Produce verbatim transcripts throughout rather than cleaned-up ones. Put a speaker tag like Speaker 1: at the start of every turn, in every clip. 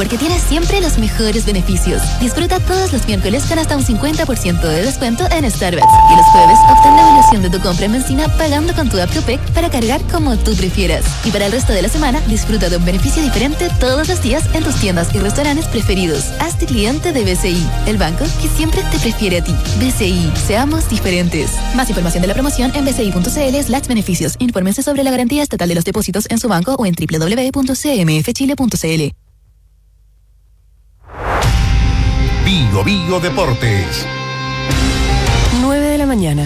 Speaker 1: porque tienes siempre los mejores beneficios. Disfruta todos los miércoles con hasta un cincuenta por ciento de descuento en Starbucks. Y los jueves obtén la evaluación de tu compra en benzina pagando con tu app Copec para cargar como tú prefieras. Y para el resto de la semana, disfruta de un beneficio diferente todos los días en tus tiendas y restaurantes preferidos. Hazte cliente de B C I, el banco que siempre te prefiere a ti. B C I, seamos diferentes. Más información de la promoción en bci.cl slash beneficios. Infórmense sobre la garantía estatal de los depósitos en su banco o en doble u doble u doble u punto c m f chile punto c l.
Speaker 2: Bio Bio Deportes.
Speaker 3: nueve de la mañana.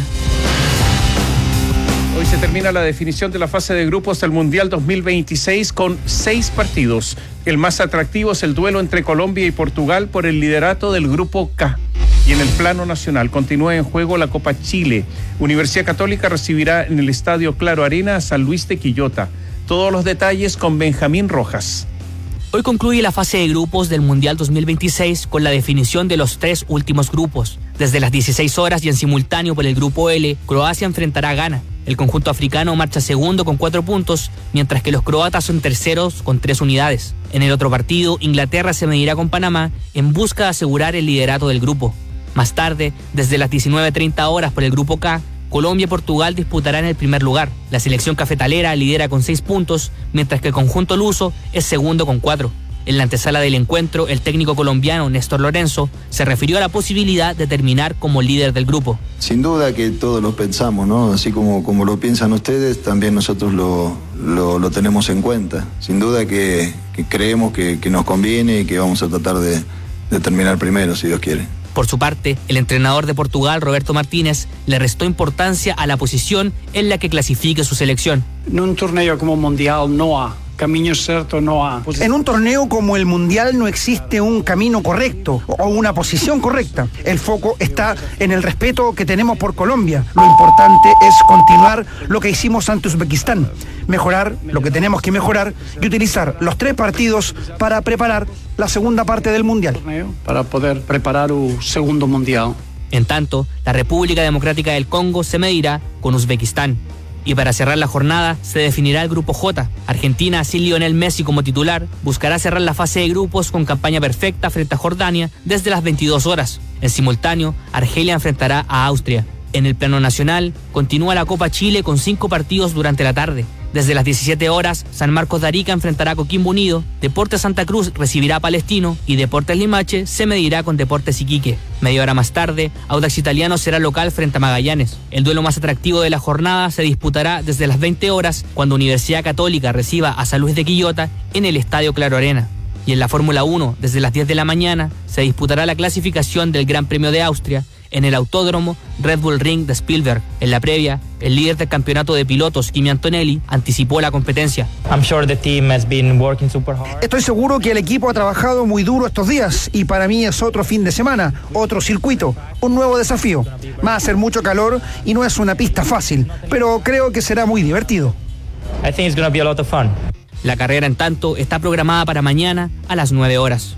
Speaker 4: Hoy se termina la definición de la fase de grupos del Mundial dos mil veintiséis con seis partidos. El más atractivo es el duelo entre Colombia y Portugal por el liderato del Grupo K. Y en el plano nacional continúa en juego la Copa Chile. Universidad Católica recibirá en el Estadio Claro Arena a San Luis de Quillota. Todos los detalles con Benjamín Rojas.
Speaker 5: Hoy concluye la fase de grupos del Mundial dos mil veintiséis con la definición de los tres últimos grupos. Desde las dieciséis horas y en simultáneo por el Grupo L, Croacia enfrentará a Ghana. El conjunto africano marcha segundo con cuatro puntos, mientras que los croatas son terceros con tres unidades. En el otro partido, Inglaterra se medirá con Panamá en busca de asegurar el liderato del grupo. Más tarde, desde las diecinueve treinta horas por el Grupo K, Colombia y Portugal disputarán el primer lugar. La selección cafetalera lidera con seis puntos, mientras que el conjunto luso es segundo con cuatro. En la antesala del encuentro, el técnico colombiano Néstor Lorenzo se refirió a la posibilidad de terminar como líder del grupo.
Speaker 6: Sin duda que todos lo pensamos, ¿no? Así como, como lo piensan ustedes, también nosotros lo, lo, lo tenemos en cuenta. Sin duda que, que creemos que, que nos conviene y que vamos a tratar de, de terminar primero, si Dios quiere.
Speaker 5: Por su parte, el entrenador de Portugal, Roberto Martínez, le restó importancia a la posición en la que clasifique su selección.
Speaker 7: En un torneo como Mundial no hay camino cierto, no hay.
Speaker 8: En un torneo como el Mundial no existe un camino correcto o una posición correcta. El foco está en el respeto que tenemos por Colombia. Lo importante es continuar lo que hicimos ante Uzbekistán, mejorar lo que tenemos que mejorar y utilizar los tres partidos para preparar la segunda parte del Mundial.
Speaker 7: Para poder preparar un segundo Mundial.
Speaker 5: En tanto, la República Democrática del Congo se medirá con Uzbekistán. Y para cerrar la jornada, se definirá el Grupo J. Argentina, sin Lionel Messi como titular, buscará cerrar la fase de grupos con campaña perfecta frente a Jordania desde las veintidós horas. En simultáneo, Argelia enfrentará a Austria. En el plano nacional, continúa la Copa Chile con cinco partidos durante la tarde. Desde las diecisiete horas, San Marcos de Arica enfrentará a Coquimbo Unido, Deportes Santa Cruz recibirá a Palestino y Deportes Limache se medirá con Deportes Iquique. Media hora más tarde, Audax Italiano será local frente a Magallanes. El duelo más atractivo de la jornada se disputará desde las veinte horas cuando Universidad Católica reciba a San Luis de Quillota en el Estadio Claro Arena. Y en la Fórmula uno, desde las diez de la mañana, se disputará la clasificación del Gran Premio de Austria en el Autódromo Red Bull Ring de Spielberg. En la previa, el líder del campeonato de pilotos, Kimi Antonelli, anticipó la competencia.
Speaker 9: I'm sure the team has been working super hard.
Speaker 8: Estoy seguro que el equipo ha trabajado muy duro estos días y para mí es otro fin de semana, otro circuito, un nuevo desafío. Va a hacer mucho calor y no es una pista fácil, pero creo que será muy divertido.
Speaker 9: I think it's going to be a lot of fun.
Speaker 5: La carrera, en tanto, está programada para mañana a las nueve horas.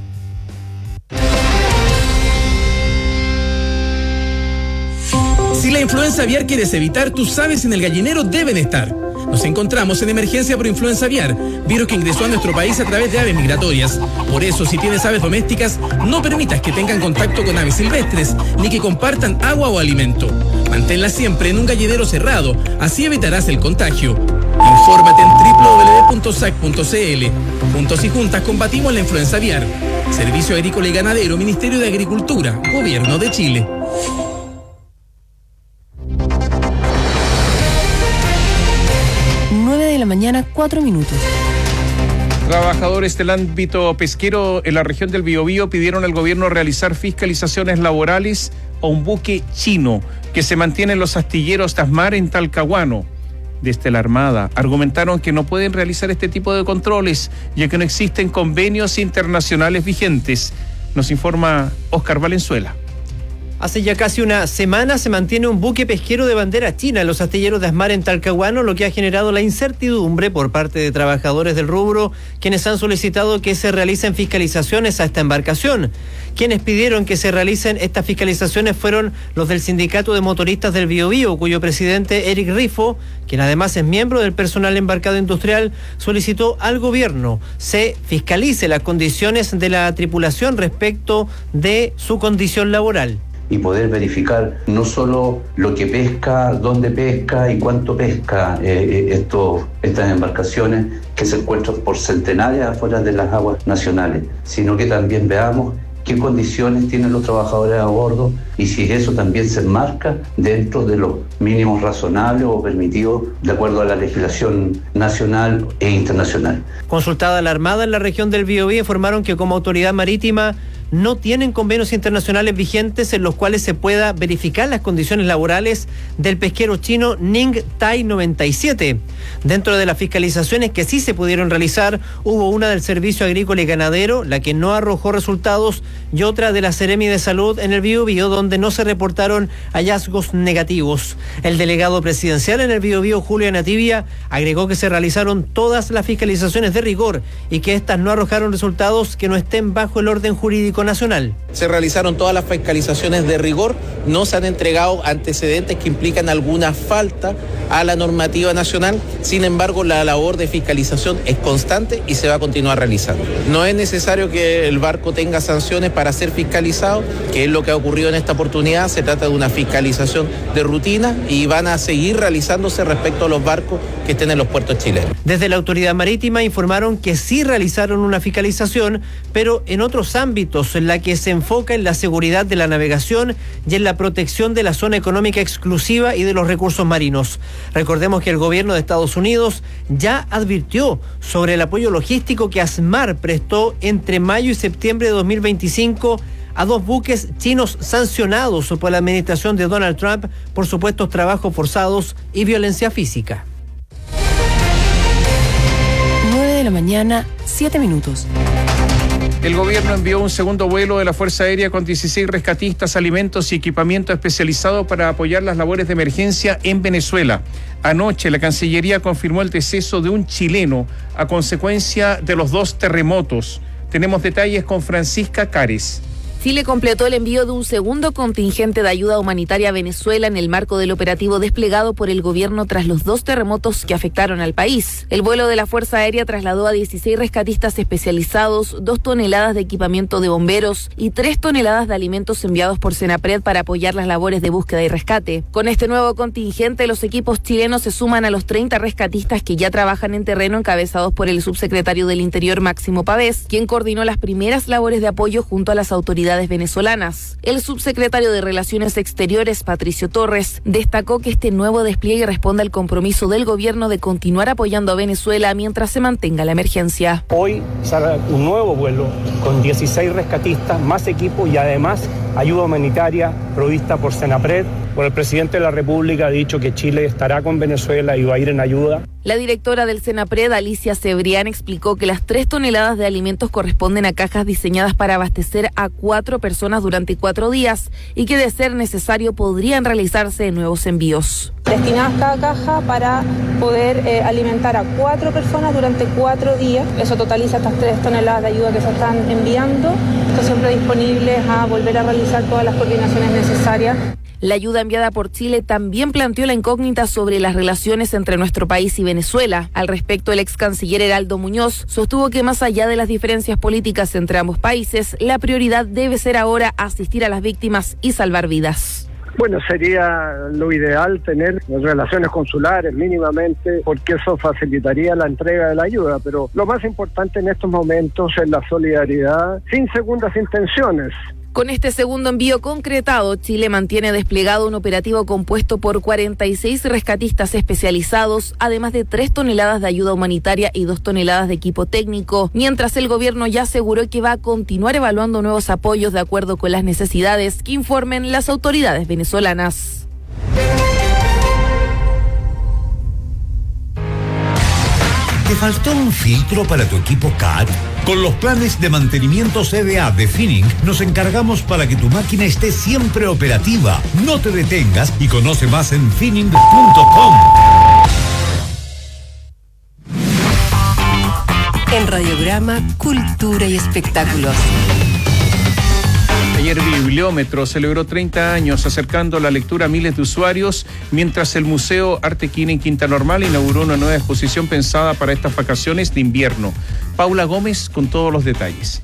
Speaker 10: Si la influenza aviar quieres evitar, tus aves en el gallinero deben estar. Nos encontramos en emergencia por influenza aviar, virus que ingresó a nuestro país a través de aves migratorias. Por eso, si tienes aves domésticas, no permitas que tengan contacto con aves silvestres, ni que compartan agua o alimento. Manténlas siempre en un gallinero cerrado, así evitarás el contagio. Infórmate en doble u doble u doble u punto sac punto c l. Juntos y juntas combatimos la influenza aviar. Servicio Agrícola y Ganadero, Ministerio de Agricultura, Gobierno de Chile.
Speaker 3: nueve de la mañana, cuatro minutos.
Speaker 4: Trabajadores del ámbito pesquero en la región del Biobío pidieron al gobierno realizar fiscalizaciones laborales a un buque chino que se mantiene en los astilleros Tasmar en Talcahuano. Desde la Armada argumentaron que no pueden realizar este tipo de controles ya que no existen convenios internacionales vigentes. Nos informa Óscar Valenzuela.
Speaker 11: Hace ya casi una semana se mantiene un buque pesquero de bandera china en los astilleros de Asmar en Talcahuano, lo que ha generado la incertidumbre por parte de trabajadores del rubro, quienes han solicitado que se realicen fiscalizaciones a esta embarcación. Quienes pidieron que se realicen estas fiscalizaciones fueron los del Sindicato de Motoristas del Biobío, cuyo presidente Eric Rifo, quien además es miembro del personal embarcado industrial, solicitó al gobierno se fiscalice las condiciones de la tripulación respecto de su condición laboral.
Speaker 12: Y poder verificar no solo lo que pesca, dónde pesca y cuánto pesca eh, estos, estas embarcaciones que se encuentran por centenares afuera de las aguas nacionales, sino que también veamos qué condiciones tienen los trabajadores a bordo y si eso también se enmarca dentro de los mínimos razonables o permitidos de acuerdo a la legislación nacional e internacional.
Speaker 11: Consultada la Armada en la región del Biobío, informaron que como autoridad marítima no tienen convenios internacionales vigentes en los cuales se pueda verificar las condiciones laborales del pesquero chino Ning Tai noventa y siete. Dentro de las fiscalizaciones que sí se pudieron realizar, hubo una del Servicio Agrícola y Ganadero, la que no arrojó resultados, y otra de la Seremi de Salud en el Biobío, donde no se reportaron hallazgos negativos. El delegado presidencial en el Biobío, Julio Nativia, agregó que se realizaron todas las fiscalizaciones de rigor y que estas no arrojaron resultados que no estén bajo el orden jurídico nacional.
Speaker 13: Se realizaron todas las fiscalizaciones de rigor, no se han entregado antecedentes que implican alguna falta a la normativa nacional, sin embargo la labor de fiscalización es constante y se va a continuar realizando. No es necesario que el barco tenga sanciones para ser fiscalizado, que es lo que ha ocurrido en esta oportunidad. Se trata de una fiscalización de rutina y van a seguir realizándose respecto a los barcos que estén en los puertos chilenos.
Speaker 11: Desde la autoridad marítima informaron que sí realizaron una fiscalización, pero en otros ámbitos, en la que se enfoca en la seguridad de la navegación y en la protección de la zona económica exclusiva y de los recursos marinos. Recordemos que el gobierno de Estados Unidos ya advirtió sobre el apoyo logístico que Asmar prestó entre mayo y septiembre de dos mil veinticinco a dos buques chinos sancionados por la administración de Donald Trump por supuestos trabajos forzados y violencia física.
Speaker 3: nueve de la mañana, siete minutos.
Speaker 4: El gobierno envió un segundo vuelo de la Fuerza Aérea con dieciséis rescatistas, alimentos y equipamiento especializado para apoyar las labores de emergencia en Venezuela. Anoche la Cancillería confirmó el deceso de un chileno a consecuencia de los dos terremotos. Tenemos detalles con Francisca Cares.
Speaker 14: Chile completó el envío de un segundo contingente de ayuda humanitaria a Venezuela en el marco del operativo desplegado por el gobierno tras los dos terremotos que afectaron al país. El vuelo de la Fuerza Aérea trasladó a dieciséis rescatistas especializados, dos toneladas de equipamiento de bomberos y tres toneladas de alimentos enviados por Senapred para apoyar las labores de búsqueda y rescate. Con este nuevo contingente, los equipos chilenos se suman a los treinta rescatistas que ya trabajan en terreno, encabezados por el subsecretario del Interior, Máximo Pavés, quien coordinó las primeras labores de apoyo junto a las autoridades venezolanas. El subsecretario de Relaciones Exteriores, Patricio Torres, destacó que este nuevo despliegue responde al compromiso del gobierno de continuar apoyando a Venezuela mientras se mantenga la emergencia.
Speaker 15: Hoy sale un nuevo vuelo con dieciséis rescatistas, más equipo y además ayuda humanitaria provista por Senapred. Por el presidente de la República ha dicho que Chile estará con Venezuela y va a ir en ayuda.
Speaker 14: La directora del Senapred, Alicia Cebrián, explicó que las tres toneladas de alimentos corresponden a cajas diseñadas para abastecer a cuatro personas durante cuatro días y que, de ser necesario, podrían realizarse nuevos envíos.
Speaker 16: Destinadas cada caja para poder eh, alimentar a cuatro personas durante cuatro días. Eso totaliza estas tres toneladas de ayuda que se están enviando. Están siempre disponibles a volver a realizar todas las coordinaciones necesarias.
Speaker 14: La ayuda enviada por Chile también planteó la incógnita sobre las relaciones entre nuestro país y Venezuela. Al respecto, el ex canciller Heraldo Muñoz sostuvo que más allá de las diferencias políticas entre ambos países, la prioridad debe ser ahora asistir a las víctimas y salvar vidas.
Speaker 17: Bueno, sería lo ideal tener relaciones consulares mínimamente, porque eso facilitaría la entrega de la ayuda, pero lo más importante en estos momentos es la solidaridad sin segundas intenciones.
Speaker 14: Con este segundo envío concretado, Chile mantiene desplegado un operativo compuesto por cuarenta y seis rescatistas especializados, además de tres toneladas de ayuda humanitaria y dos toneladas de equipo técnico, mientras el gobierno ya aseguró que va a continuar evaluando nuevos apoyos de acuerdo con las necesidades que informen las autoridades venezolanas.
Speaker 2: ¿Te faltó un filtro para tu equipo C A D?
Speaker 18: Con los planes de mantenimiento C D A de Finning, nos encargamos para que tu máquina esté siempre operativa. No te detengas y conoce más en finning punto com.
Speaker 3: En Radiograma, Cultura y Espectáculos.
Speaker 4: Ayer Bibliómetro celebró treinta años acercando la lectura a miles de usuarios, mientras el Museo Artequín en Quinta Normal inauguró una nueva exposición pensada para estas vacaciones de invierno. Paula Gómez con todos los detalles.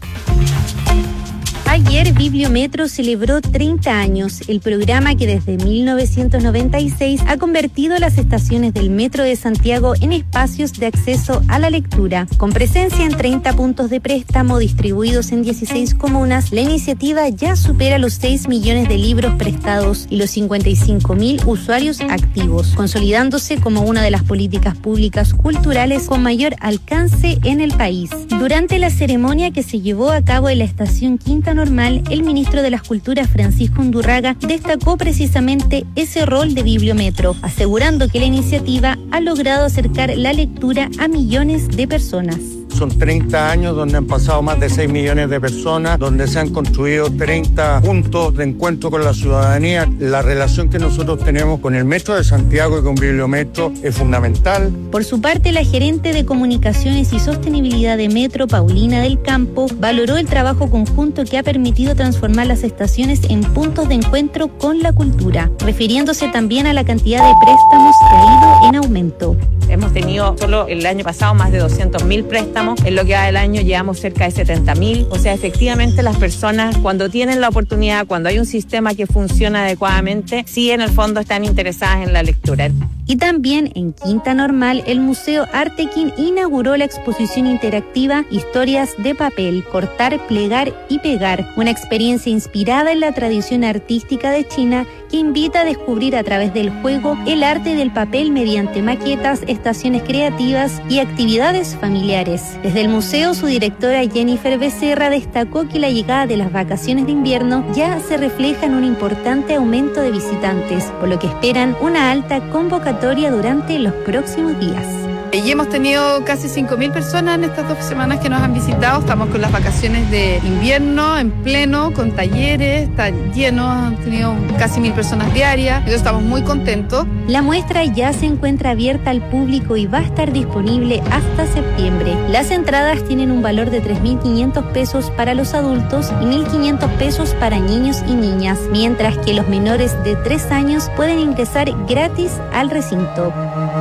Speaker 19: Ayer Bibliometro celebró treinta años, el programa que desde mil novecientos noventa y seis ha convertido las estaciones del Metro de Santiago en espacios de acceso a la lectura. Con presencia en treinta puntos de préstamo distribuidos en dieciséis comunas, la iniciativa ya supera los seis millones de libros prestados y los cincuenta y cinco mil usuarios activos, consolidándose como una de las políticas públicas culturales con mayor alcance en el país. Durante la ceremonia que se llevó a cabo en la estación Quinta Normal, el ministro de las Culturas, Francisco Undurraga, destacó precisamente ese rol de Bibliometro, asegurando que la iniciativa ha logrado acercar la lectura a millones de personas.
Speaker 20: Son treinta años donde han pasado más de seis millones de personas, donde se han construido treinta puntos de encuentro con la ciudadanía. La relación que nosotros tenemos con el Metro de Santiago y con Bibliometro es fundamental.
Speaker 19: Por su parte, la gerente de Comunicaciones y Sostenibilidad de Metro, Paulina del Campo, valoró el trabajo conjunto que ha permitido transformar las estaciones en puntos de encuentro con la cultura, refiriéndose también a la cantidad de préstamos que ha ido en aumento.
Speaker 21: Hemos tenido solo el año pasado más de doscientos mil préstamos, en lo que va del año llevamos cerca de setenta mil, o sea, efectivamente las personas cuando tienen la oportunidad, cuando hay un sistema que funciona adecuadamente, sí en el fondo están interesadas en la lectura.
Speaker 19: Y también en Quinta Normal, el Museo Artequín inauguró la exposición interactiva Historias de Papel, Cortar, Plegar y Pegar, una experiencia inspirada en la tradición artística de China que invita a descubrir a través del juego el arte del papel mediante maquetas, estaciones creativas y actividades familiares. Desde el museo, su directora Jennifer Becerra destacó que la llegada de las vacaciones de invierno ya se refleja en un importante aumento de visitantes, por lo que esperan una alta convocatoria durante los próximos días.
Speaker 22: Y hemos tenido casi cinco mil personas en estas dos semanas que nos han visitado. Estamos con las vacaciones de invierno en pleno, con talleres, está lleno, han tenido casi mil personas diarias. Entonces estamos muy contentos.
Speaker 19: La muestra ya se encuentra abierta al público y va a estar disponible hasta septiembre. Las entradas tienen un valor de tres mil quinientos pesos para los adultos y mil quinientos pesos para niños y niñas, mientras que los menores de tres años pueden ingresar gratis al recinto.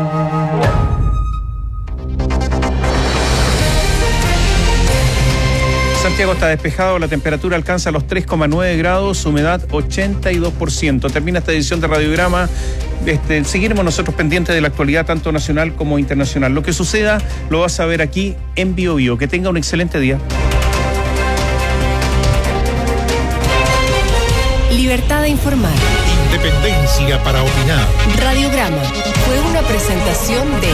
Speaker 4: Santiago está despejado, la temperatura alcanza los tres coma nueve grados, humedad ochenta y dos por ciento. Termina esta edición de Radiograma. Este, seguiremos nosotros pendientes de la actualidad tanto nacional como internacional. Lo que suceda lo vas a ver aquí en Bio Bio. Que tenga un excelente día.
Speaker 3: Libertad de informar.
Speaker 2: Independencia para opinar.
Speaker 3: Radiograma fue una presentación de...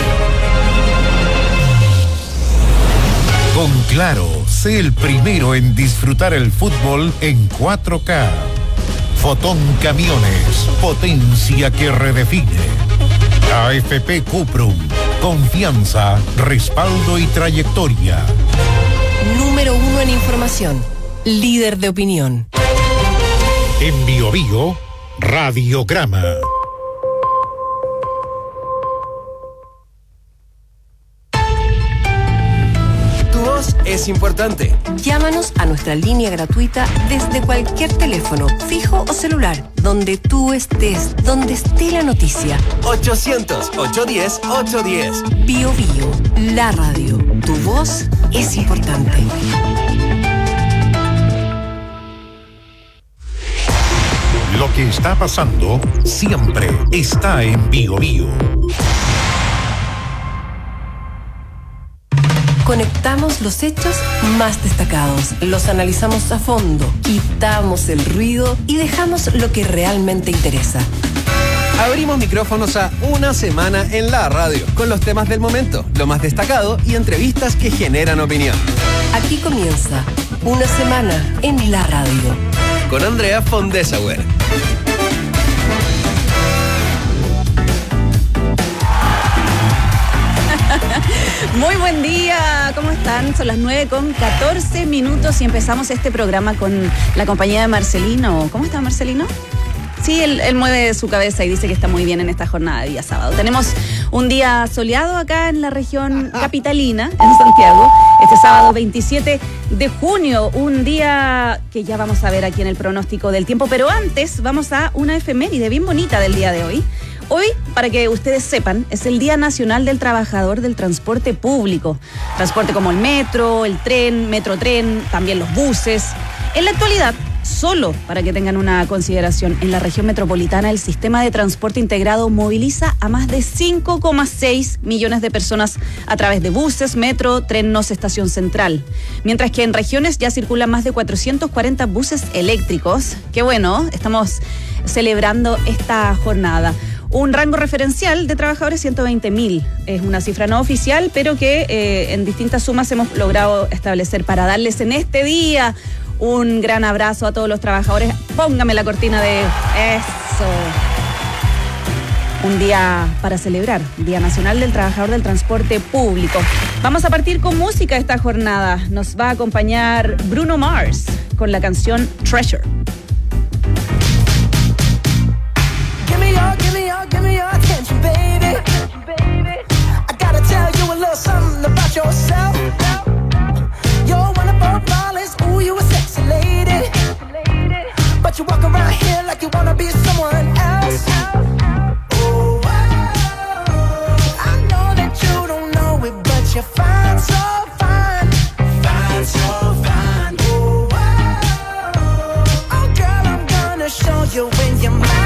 Speaker 2: Con Claro, sé el primero en disfrutar el fútbol en cuatro K. Fotón Camiones, potencia que redefine. A F P Cuprum, confianza, respaldo y trayectoria.
Speaker 3: Número uno en información, líder de opinión.
Speaker 2: En Bio Bio, Radiograma.
Speaker 23: Es importante.
Speaker 3: Llámanos a nuestra línea gratuita desde cualquier teléfono, fijo o celular, donde tú estés, donde esté la noticia.
Speaker 23: ochocientos, ochocientos diez, ochocientos diez.
Speaker 3: Bio Bio, la radio. Tu voz es importante.
Speaker 2: Lo que está pasando siempre está en Bio Bio.
Speaker 3: Conectamos los hechos más destacados, los analizamos a fondo, quitamos el ruido y dejamos lo que realmente interesa.
Speaker 23: Abrimos micrófonos a Una Semana en la Radio, con los temas del momento, lo más destacado y entrevistas que generan opinión.
Speaker 3: Aquí comienza Una Semana en la Radio.
Speaker 23: Con Andrea Fondesauer.
Speaker 1: Muy buen día, ¿cómo están? Son las nueve con catorce minutos y empezamos este programa con la compañía de Marcelino. ¿Cómo está Marcelino? Sí, él, él mueve su cabeza y dice que está muy bien en esta jornada de día sábado. Tenemos un día soleado acá en la región capitalina, en Santiago, este sábado veintisiete de junio, un día que ya vamos a ver aquí en el pronóstico del tiempo, pero antes vamos a una efeméride bien bonita del día de hoy. Hoy, para que ustedes sepan, es el Día Nacional del Trabajador del Transporte Público. Transporte como el metro, el tren, metrotren, también los buses. En la actualidad, solo para que tengan una consideración, en la región metropolitana el sistema de transporte integrado moviliza a más de cinco coma seis millones de personas a través de buses, metro, trenes, estación central. Mientras que en regiones ya circulan más de cuatrocientos cuarenta buses eléctricos. Qué bueno, estamos celebrando esta jornada. Un rango referencial de trabajadores ciento veinte mil. Es una cifra no oficial, pero que eh, en distintas sumas hemos logrado establecer para darles en este día un gran abrazo a todos los trabajadores. Póngame la cortina de eso. Un día para celebrar, Día Nacional del Trabajador del Transporte Público. Vamos a partir con música esta jornada. Nos va a acompañar Bruno Mars con la canción Treasure.
Speaker 6: Give me your, give me your, give me your attention, baby. I gotta tell you a little something about yourself. You're one of our flawless, ooh, you a sexy lady. But you walk around here like you wanna be someone else. Ooh, I know that you don't know it, but you're fine, so fine. Fine, so fine. Ooh, oh, girl, I'm gonna show you when you're mine.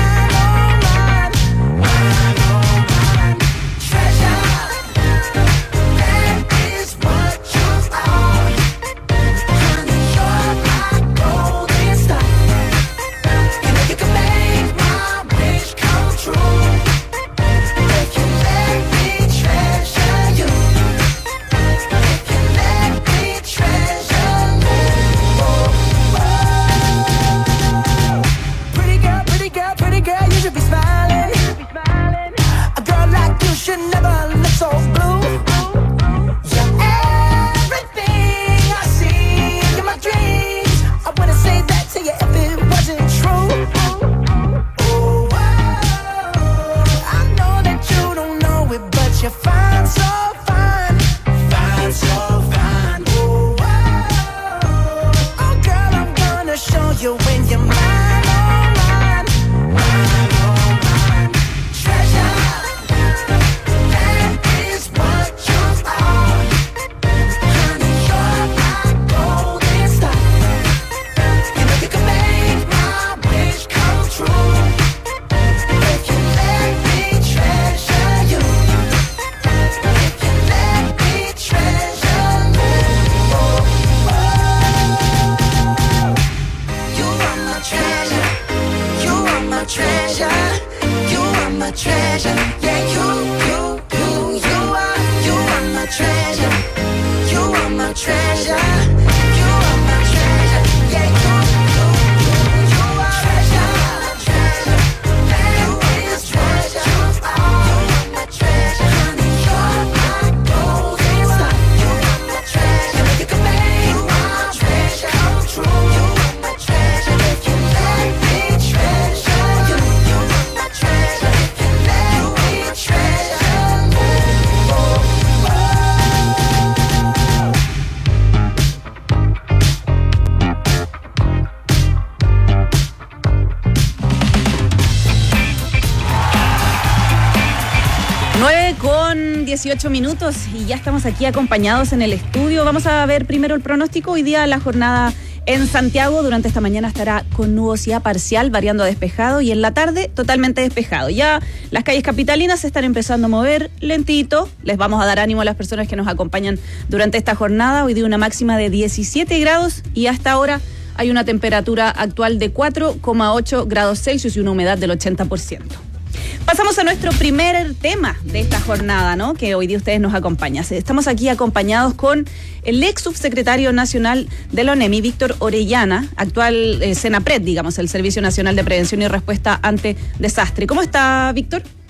Speaker 1: dieciocho minutos y ya estamos aquí acompañados en el estudio. Vamos a ver primero el pronóstico. Hoy día la jornada en Santiago durante esta mañana estará con nubosidad parcial, variando a despejado, y en la tarde totalmente despejado. Ya las calles capitalinas se están empezando a mover lentito. Les vamos a dar ánimo a las personas que nos acompañan durante esta jornada. Hoy día una máxima de diecisiete grados y hasta ahora hay una temperatura actual de cuatro coma ocho grados Celsius y una humedad del ochenta por ciento. Pasamos a nuestro primer tema de esta jornada, ¿no? Que hoy día ustedes nos acompañan. Estamos aquí acompañados con el ex subsecretario nacional de la ONEMI, Víctor Orellana, actual eh, SENAPRED, digamos, el Servicio Nacional de Prevención y Respuesta ante Desastre. ¿Cómo está, Víctor?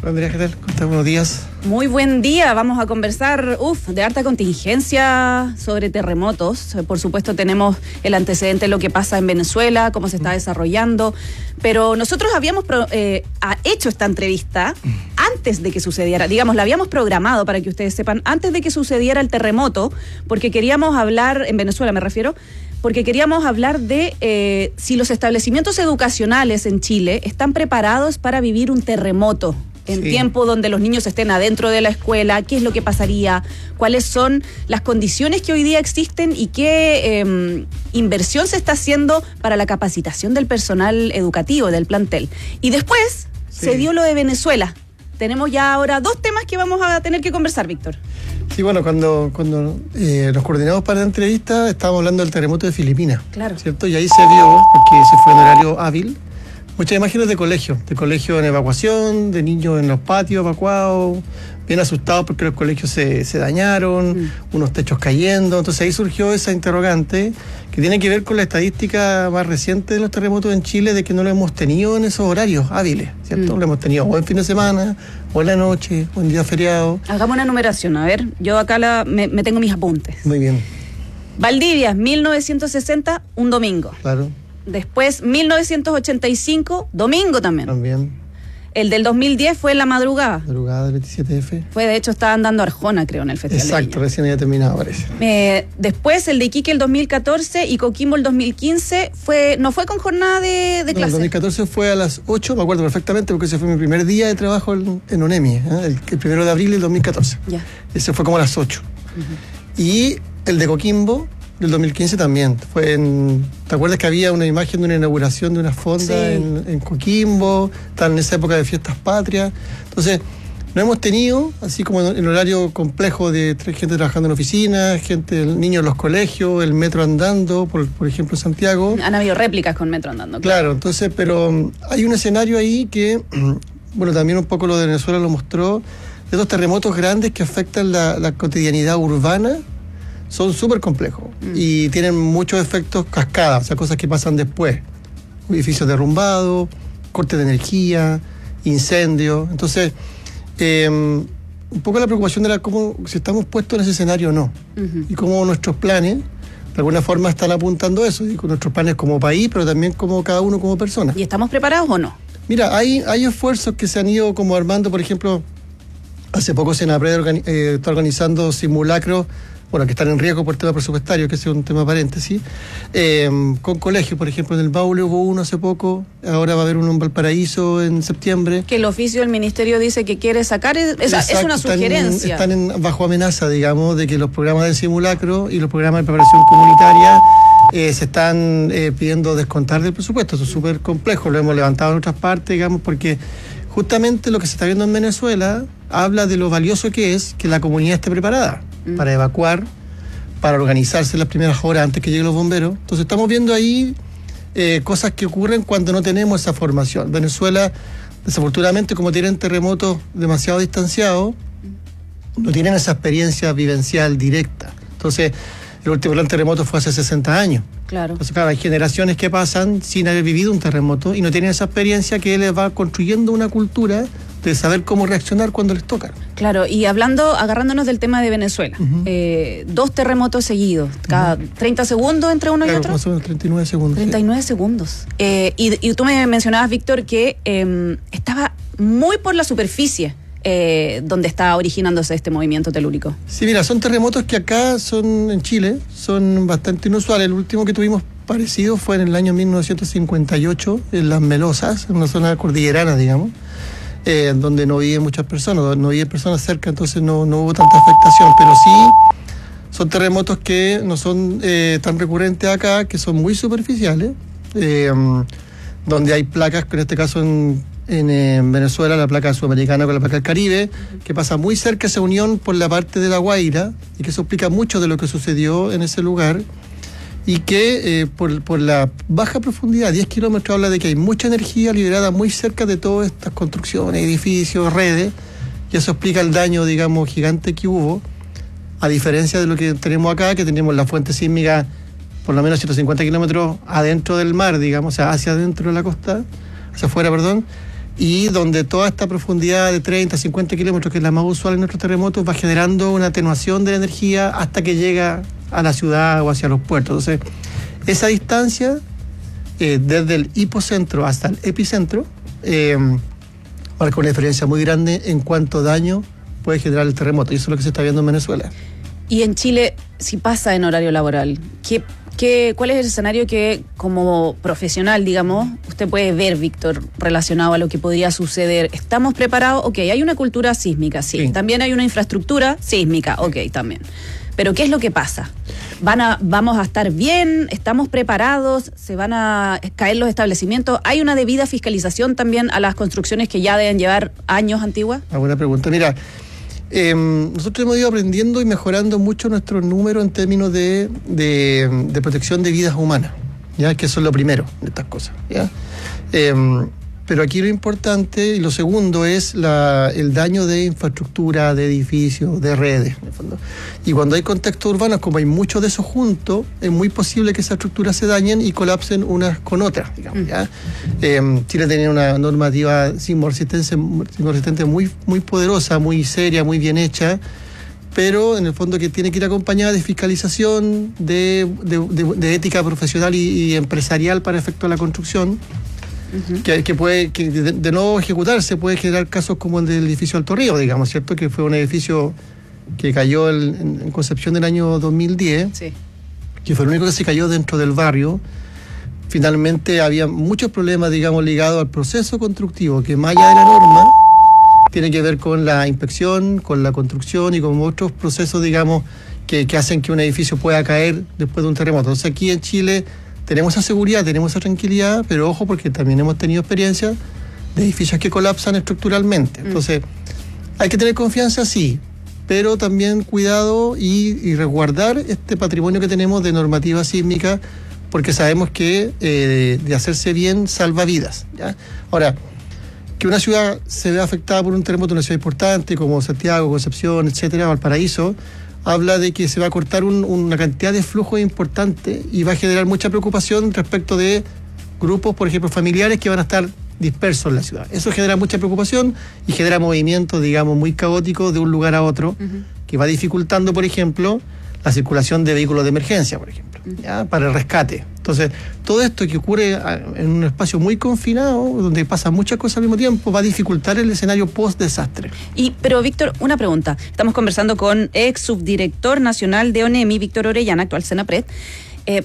Speaker 7: Andrea, ¿qué tal? ¿Cómo estás? Buenos días.
Speaker 1: Muy buen día. Vamos a conversar, uf, de harta contingencia sobre terremotos. Por supuesto, tenemos el antecedente de lo que pasa en Venezuela, cómo se está desarrollando. Pero nosotros habíamos pro, eh, hecho esta entrevista antes de que sucediera. Digamos, la habíamos programado, para que ustedes sepan, antes de que sucediera el terremoto, porque queríamos hablar, en Venezuela me refiero, porque queríamos hablar de eh, si los establecimientos educacionales en Chile están preparados para vivir un terremoto. En sí. tiempo donde los niños estén adentro de la escuela, qué es lo que pasaría, cuáles son las condiciones que hoy día existen y qué eh, inversión se está haciendo para la capacitación del personal educativo, del plantel. Y después sí. se dio lo de Venezuela. Tenemos ya ahora dos temas que vamos a tener que conversar, Víctor.
Speaker 7: Sí, bueno, cuando, cuando eh, nos coordinamos para la entrevista, estábamos hablando del terremoto de Filipinas. Claro. ¿Cierto? Y ahí se vio, porque se fue en horario hábil, muchas imágenes de colegio, de colegio en evacuación, de niños en los patios evacuados, bien asustados porque los colegios se, se dañaron, mm. unos techos cayendo. Entonces ahí surgió esa interrogante que tiene que ver con la estadística más reciente de los terremotos en Chile, de que no lo hemos tenido en esos horarios hábiles, ¿cierto? Mm. Lo hemos tenido o en fin de semana, o en la noche, o en día feriado.
Speaker 1: Hagamos una numeración, a ver, yo acá la, me, me tengo mis apuntes.
Speaker 7: Muy bien.
Speaker 1: Valdivia, mil novecientos sesenta, un domingo.
Speaker 7: Claro.
Speaker 1: Después, mil novecientos ochenta y cinco, domingo también.
Speaker 7: También.
Speaker 1: El del dos mil diez fue en la madrugada.
Speaker 7: Madrugada del veintisiete F.
Speaker 1: Fue, de hecho, estaban dando Arjona, creo, en el festival.
Speaker 7: Exacto,
Speaker 1: de
Speaker 7: recién había terminado, parece.
Speaker 1: Eh, después, el de Iquique el dos mil catorce y Coquimbo el dos mil quince, fue, no fue con jornada de, de
Speaker 7: no,
Speaker 1: clase.
Speaker 7: El dos mil catorce fue a las ocho, me acuerdo perfectamente, porque ese fue mi primer día de trabajo en, en ONEMI, ¿eh? el, el primero de abril del dos mil catorce.
Speaker 1: Ya.
Speaker 7: Ese fue como a las ocho. Uh-huh. Y el de Coquimbo del dos mil quince también. Fue en, ¿te acuerdas que había una imagen de una inauguración de una fonda sí. en, en Coquimbo? Estaban en esa época de fiestas patrias. Entonces, no hemos tenido, así como en horario complejo de gente trabajando en oficinas, gente, niños en los colegios, el metro andando, por, por ejemplo, en Santiago.
Speaker 1: Han habido réplicas con metro andando.
Speaker 7: Claro, claro entonces, pero hay un escenario ahí que, bueno, también un poco lo de Venezuela lo mostró, de estos terremotos grandes que afectan la, la cotidianidad urbana. Son súper complejos mm. y tienen muchos efectos cascadas, o sea, cosas que pasan después. Edificios derrumbados, cortes de energía, incendios. Entonces, eh, un poco la preocupación era cómo, si estamos puestos en ese escenario o no. Uh-huh. Y cómo nuestros planes, de alguna forma, están apuntando a eso. Y con nuestros planes como país, pero también como cada uno como persona.
Speaker 1: ¿Y estamos preparados o no?
Speaker 7: Mira, hay, hay esfuerzos que se han ido como armando, por ejemplo, hace poco Senapred organi- eh, está organizando simulacros, bueno, que están en riesgo por tema presupuestario, que ese es un tema paréntesis, eh, con colegios, por ejemplo, en el Maule hubo uno hace poco, ahora va a haber uno en Valparaíso en septiembre.
Speaker 1: Que el oficio del ministerio dice que quiere sacar, es,
Speaker 7: Exacto,
Speaker 1: es una sugerencia.
Speaker 7: Están, en, están en, bajo amenaza, digamos, de que los programas del simulacro y los programas de preparación comunitaria eh, se están eh, pidiendo descontar del presupuesto. Eso es súper complejo, lo hemos levantado en otras partes, digamos, porque justamente lo que se está viendo en Venezuela habla de lo valioso que es que la comunidad esté preparada mm. para evacuar, para organizarse en las primeras horas antes que lleguen los bomberos. Entonces estamos viendo ahí eh, cosas que ocurren cuando no tenemos esa formación. Venezuela, desafortunadamente, como tienen terremotos demasiado distanciados, no tienen esa experiencia vivencial directa. Entonces, el último gran terremoto fue hace sesenta años.
Speaker 1: Claro.
Speaker 7: Entonces, claro, hay generaciones que pasan sin haber vivido un terremoto y no tienen esa experiencia que les va construyendo una cultura de saber cómo reaccionar cuando les toca.
Speaker 1: Claro, y hablando, agarrándonos del tema de Venezuela, uh-huh. eh, dos terremotos seguidos, cada uh-huh. treinta segundos entre uno
Speaker 7: claro,
Speaker 1: y otro.
Speaker 7: Más o menos treinta y nueve segundos.
Speaker 1: treinta y nueve sí. segundos. Eh, y, y tú me mencionabas, Víctor, que eh, estaba muy por la superficie. Eh, donde está originándose este movimiento telúrico.
Speaker 7: Sí, mira, son terremotos que acá son, en Chile, son bastante inusuales. El último que tuvimos parecido fue en el año mil novecientos cincuenta y ocho, en Las Melosas, en una zona cordillerana, digamos, eh, donde no viven muchas personas, donde no viven personas cerca, entonces no, no hubo tanta afectación, pero sí son terremotos que no son eh, tan recurrentes acá, que son muy superficiales, eh, donde hay placas, que en este caso en En, en Venezuela, la placa sudamericana con la placa del Caribe, que pasa muy cerca esa unión por la parte de La Guaira, y que eso explica mucho de lo que sucedió en ese lugar, y que eh, por, por la baja profundidad, diez kilómetros, habla de que hay mucha energía liberada muy cerca de todas estas construcciones, edificios, redes, y eso explica el daño, digamos, gigante que hubo, a diferencia de lo que tenemos acá, que tenemos la fuente sísmica por lo menos ciento cincuenta kilómetros adentro del mar, digamos, o sea, hacia adentro de la costa, hacia afuera, perdón, y donde toda esta profundidad de treinta, cincuenta kilómetros, que es la más usual en nuestros terremotos, va generando una atenuación de la energía hasta que llega a la ciudad o hacia los puertos. Entonces, esa distancia, eh, desde el hipocentro hasta el epicentro, eh, marca una diferencia muy grande en cuánto daño puede generar el terremoto, y eso es lo que se está viendo en Venezuela.
Speaker 1: Y en Chile, si pasa en horario laboral, ¿qué, qué, ¿cuál es el escenario que, como profesional, digamos, usted puede ver, Víctor, relacionado a lo que podría suceder? ¿Estamos preparados? Ok, hay una cultura sísmica, sí. sí. También hay una infraestructura sísmica, ok, también. Pero ¿qué es lo que pasa? ¿Van a, ¿Vamos a estar bien? ¿Estamos preparados? ¿Se van a caer los establecimientos? ¿Hay una debida fiscalización también a las construcciones que ya deben llevar años antiguas?
Speaker 7: Una buena pregunta. Mira, eh, nosotros hemos ido aprendiendo y mejorando mucho nuestro número en términos de, de, de protección de vidas humanas, ¿ya? Que eso es lo primero de estas cosas, ¿ya? Eh, Pero aquí lo importante y lo segundo es la, el daño de infraestructura, de edificios, de redes, en el fondo. Y cuando hay contextos urbanos, como hay mucho de eso junto, es muy posible que esas estructuras se dañen y colapsen unas con otras, digamos, ¿ya? Eh, Chile tenía una normativa sismorresistente sismorresistente muy, muy poderosa, muy seria, muy bien hecha, pero en el fondo que tiene que ir acompañada de fiscalización, de, de, de, de ética profesional y, y empresarial para efecto de la construcción. Uh-huh. Que, que puede, que de, de no ejecutarse puede generar casos como el del edificio Alto Río, digamos, ¿cierto? Que fue un edificio que cayó el, en, en Concepción del año dos mil diez, sí. Que fue el único que se cayó dentro del barrio. Finalmente había muchos problemas, digamos, ligados al proceso constructivo, que más allá de la norma, tiene que ver con la inspección, con la construcción y con otros procesos, digamos, que, que hacen que un edificio pueda caer después de un terremoto. Entonces aquí en Chile tenemos esa seguridad, tenemos esa tranquilidad, pero ojo, porque también hemos tenido experiencia de edificios que colapsan estructuralmente. Entonces, hay que tener confianza, sí, pero también cuidado y, y resguardar este patrimonio que tenemos de normativa sísmica, porque sabemos que eh, de hacerse bien salva vidas, ¿ya? Ahora, que una ciudad se vea afectada por un terremoto, una ciudad importante como Santiago, Concepción, etcétera, Valparaíso, habla de que se va a cortar un, una cantidad de flujo importante y va a generar mucha preocupación respecto de grupos, por ejemplo, familiares que van a estar dispersos en la ciudad. Eso genera mucha preocupación y genera movimientos, digamos, muy caóticos de un lugar a otro, uh-huh. que va dificultando, por ejemplo, la circulación de vehículos de emergencia, por ejemplo, uh-huh. ¿ya? Para el rescate. Entonces, todo esto que ocurre en un espacio muy confinado, donde pasan muchas cosas al mismo tiempo, va a dificultar el escenario post-desastre.
Speaker 1: Y, pero, Víctor, una pregunta. Estamos conversando con ex subdirector nacional de ONEMI, Víctor Orellana, actual Senapred. Eh,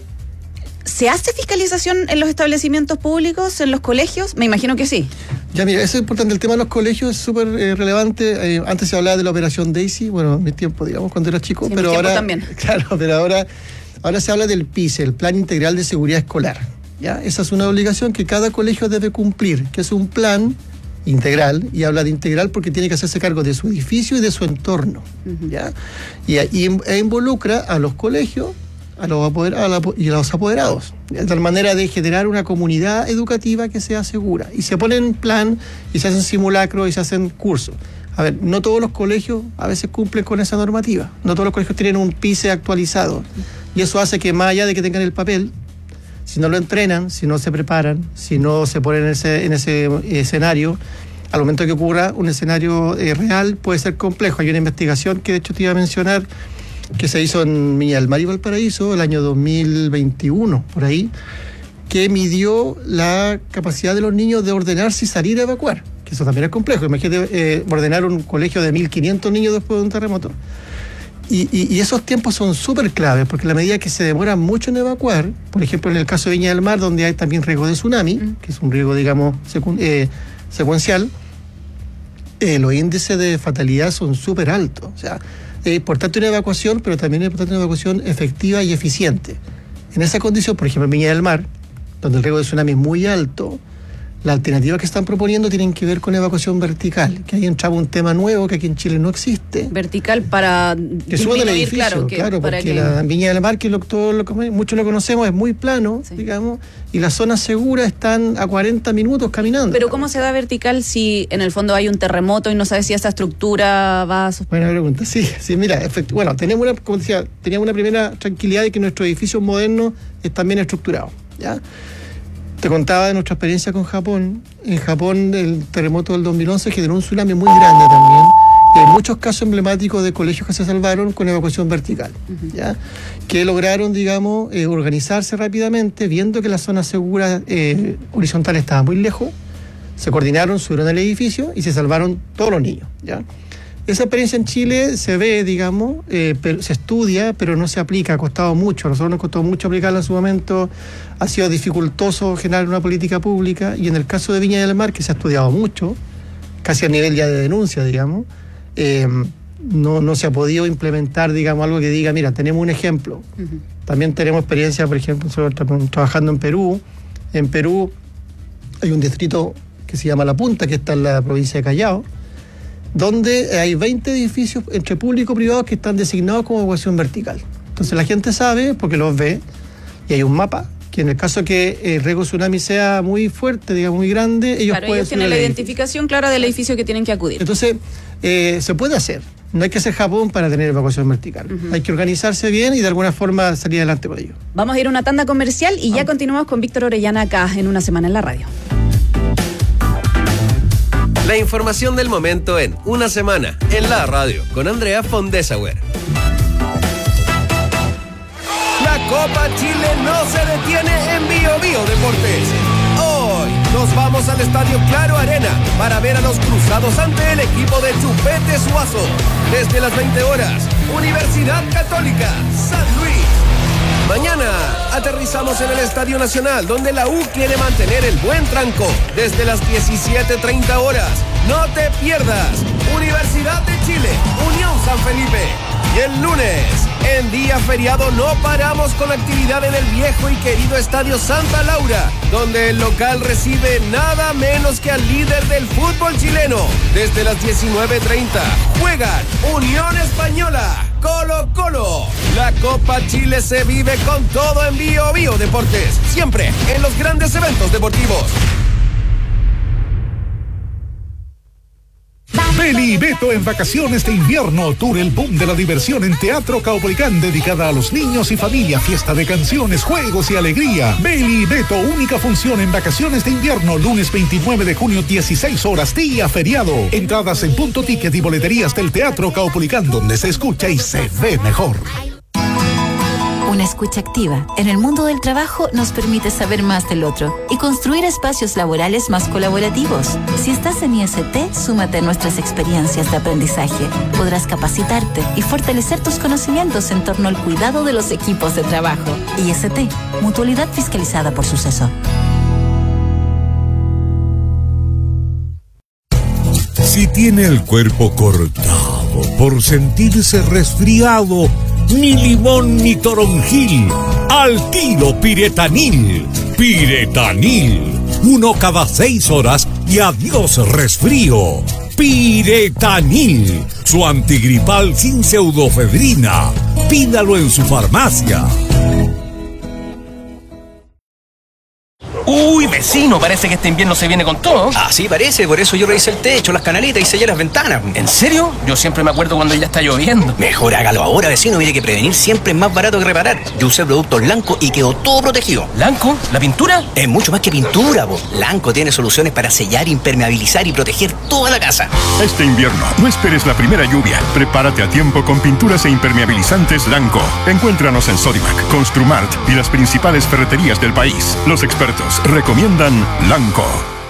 Speaker 1: ¿Se hace fiscalización en los establecimientos públicos, en los colegios? Me imagino que sí.
Speaker 7: Ya, mira, eso es importante. El tema de los colegios es súper eh, relevante. Eh, antes se hablaba de la operación Daisy, bueno, en mi tiempo, digamos, cuando era chico,
Speaker 1: sí,
Speaker 7: pero
Speaker 1: mi
Speaker 7: ahora...
Speaker 1: también.
Speaker 7: Claro, pero ahora... Ahora se habla del P I S E, el Plan Integral de Seguridad Escolar, ¿ya? Esa es una obligación que cada colegio debe cumplir, que es un plan integral, y habla de integral porque tiene que hacerse cargo de su edificio y de su entorno, ¿ya? Y, y e involucra a los colegios a los apoder, a la, y a los apoderados, de tal manera de generar una comunidad educativa que sea segura. Y se pone en plan, y se hacen simulacros, y se hacen cursos. A ver, no todos los colegios a veces cumplen con esa normativa. No todos los colegios tienen un P I S E actualizado. Y eso hace que, más allá de que tengan el papel, si no lo entrenan, si no se preparan, si no se ponen en ese, en ese escenario, al momento que ocurra un escenario eh, real, puede ser complejo. Hay una investigación que de hecho te iba a mencionar, que se hizo en Viña del Mar y Valparaíso el año dos mil veintiuno, por ahí, que midió la capacidad de los niños de ordenarse y salir a evacuar. Que eso también es complejo. Imagínate eh, ordenar un colegio de mil quinientos niños después de un terremoto. Y, y, y esos tiempos son súper claves, porque a la medida que se demora mucho en evacuar, por ejemplo, en el caso de Viña del Mar, donde hay también riesgo de tsunami, mm. que es un riesgo, digamos, secu- eh, secuencial, eh, los índices de fatalidad son súper altos. O sea, es importante una evacuación, pero también es importante una evacuación efectiva y eficiente. En esa condición, por ejemplo, en Viña del Mar, donde el riesgo de tsunami es muy alto, las alternativas que están proponiendo tienen que ver con evacuación vertical, que ahí entraba un tema nuevo que aquí en Chile no existe.
Speaker 1: Vertical para
Speaker 7: que suba del edificio, claro, que, claro porque que... la Viña del Mar, que lo, todo lo, muchos lo conocemos, es muy plano, sí. digamos, y las zonas seguras están a cuarenta minutos caminando.
Speaker 1: Pero ¿cómo se da vertical si en el fondo hay un terremoto y no sabes si esa estructura va a...
Speaker 7: Buena pregunta, sí, sí, mira, efect- bueno, tenemos una, como decía, teníamos una primera tranquilidad de que nuestros edificios modernos están bien estructurados, ¿ya? Te contaba de nuestra experiencia con Japón. En Japón el terremoto del dos mil once generó un tsunami muy grande también. Y hay muchos casos emblemáticos de colegios que se salvaron con evacuación vertical, uh-huh. ¿ya? Que lograron, digamos, eh, organizarse rápidamente, viendo que la zona segura eh, horizontal estaba muy lejos, se coordinaron, subieron al edificio y se salvaron todos los niños, ¿ya? Esa experiencia en Chile se ve, digamos, eh, pero, se estudia, pero no se aplica, ha costado mucho. A nosotros nos costó mucho aplicarla en su momento, ha sido dificultoso generar una política pública, y en el caso de Viña del Mar, que se ha estudiado mucho, casi a nivel ya de denuncia, digamos, eh, no, no se ha podido implementar, digamos, algo que diga, mira, tenemos un ejemplo. Uh-huh. También tenemos experiencia, por ejemplo, nosotros trabajando en Perú. En Perú hay un distrito que se llama La Punta, que está en la provincia de Callao, donde hay veinte edificios entre público y privados que están designados como evacuación vertical. Entonces la gente sabe, porque los ve, y hay un mapa, que en el caso que el riesgo tsunami sea muy fuerte, digamos, muy grande, ellos
Speaker 1: claro,
Speaker 7: pueden...
Speaker 1: ellos tienen la identificación clara del edificio que tienen que acudir.
Speaker 7: Entonces, eh, se puede hacer. No hay que ser Japón para tener evacuación vertical. Uh-huh. Hay que organizarse bien y de alguna forma salir adelante con ello.
Speaker 1: Vamos a ir a una tanda comercial y ya continuamos con Víctor Orellana acá en Una Semana en la Radio.
Speaker 23: La información del momento en Una Semana en la Radio con Andrea Fondesauer. La Copa Chile no se detiene en Bio Bio Deportes. Hoy nos vamos al Estadio Claro Arena para ver a los cruzados ante el equipo de Chupete Suazo. Desde las veinte horas, Universidad Católica, San Luis. Mañana aterrizamos en el Estadio Nacional, donde la U quiere mantener el buen tranco. Desde las diecisiete treinta horas, no te pierdas Universidad de Chile, Unión San Felipe. Y el lunes, en día feriado, no paramos con la actividad en el viejo y querido Estadio Santa Laura, donde el local recibe nada menos que al líder del fútbol chileno. Desde las diecinueve treinta, juegan Unión Española, Colo Colo. La Copa Chile se vive con todo en Bio Bio Deportes, siempre en los grandes eventos deportivos.
Speaker 2: Beli y Beto en vacaciones de invierno. Tour El Boom de la Diversión en Teatro Caupolicán, dedicada a los niños y familia. Fiesta de canciones, juegos y alegría. Beli y Beto, única función en vacaciones de invierno. Lunes veintinueve de junio, dieciséis horas, día feriado. Entradas en Punto Ticket y boleterías del Teatro Caupolicán, donde se escucha y se ve mejor.
Speaker 5: Una escucha activa en el mundo del trabajo nos permite saber más del otro y construir espacios laborales más colaborativos. Si estás en I S T, súmate a nuestras experiencias de aprendizaje. Podrás capacitarte y fortalecer tus conocimientos en torno al cuidado de los equipos de trabajo. I S T, mutualidad fiscalizada por Suceso.
Speaker 18: Si tiene el cuerpo cortado por sentirse resfriado, ni limón ni toronjil, al tiro Piretanil. Piretanil, uno cada seis horas y adiós resfrío. Piretanil, su antigripal sin pseudofedrina. Pídalo en su farmacia.
Speaker 8: Uy, vecino, parece que este invierno se viene con todo.
Speaker 9: Así parece, por eso yo revisé el techo, las canaletas y sellé las ventanas.
Speaker 8: ¿En serio? Yo siempre me acuerdo cuando ya está lloviendo.
Speaker 9: Mejor hágalo ahora, vecino, mire que prevenir siempre es más barato que reparar. Yo usé productos Lanco y quedó todo protegido.
Speaker 8: ¿Lanco? ¿La pintura?
Speaker 9: Es mucho más que pintura, po. Lanco tiene soluciones para sellar, impermeabilizar y proteger toda la casa.
Speaker 24: Este invierno, no esperes la primera lluvia. Prepárate a tiempo con pinturas e impermeabilizantes Lanco. Encuéntranos en Sodimac, Construmart y las principales ferreterías del país. Los expertos recomiendan Lanco.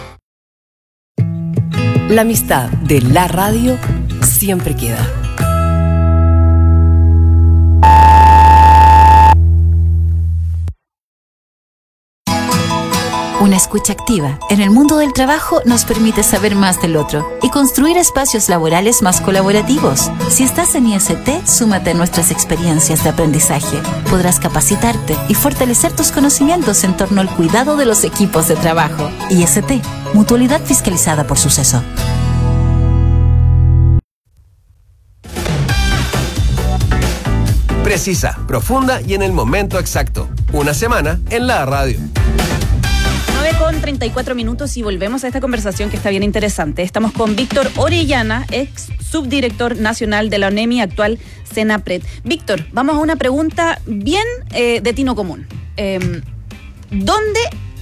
Speaker 3: La amistad de la radio siempre queda.
Speaker 5: Una escucha activa en el mundo del trabajo nos permite saber más del otro y construir espacios laborales más colaborativos. Si estás en I S T, súmate a nuestras experiencias de aprendizaje. Podrás capacitarte y fortalecer tus conocimientos en torno al cuidado de los equipos de trabajo. I S T, mutualidad fiscalizada por Suceso.
Speaker 23: Precisa, profunda y en el momento exacto. Una semana en la radio.
Speaker 1: nueve con treinta y cuatro minutos y volvemos a esta conversación que está bien interesante. Estamos con Víctor Orellana, ex subdirector nacional de la ONEMI, actual Senapred. Víctor, vamos a una pregunta bien eh, de tino común. Eh, ¿Dónde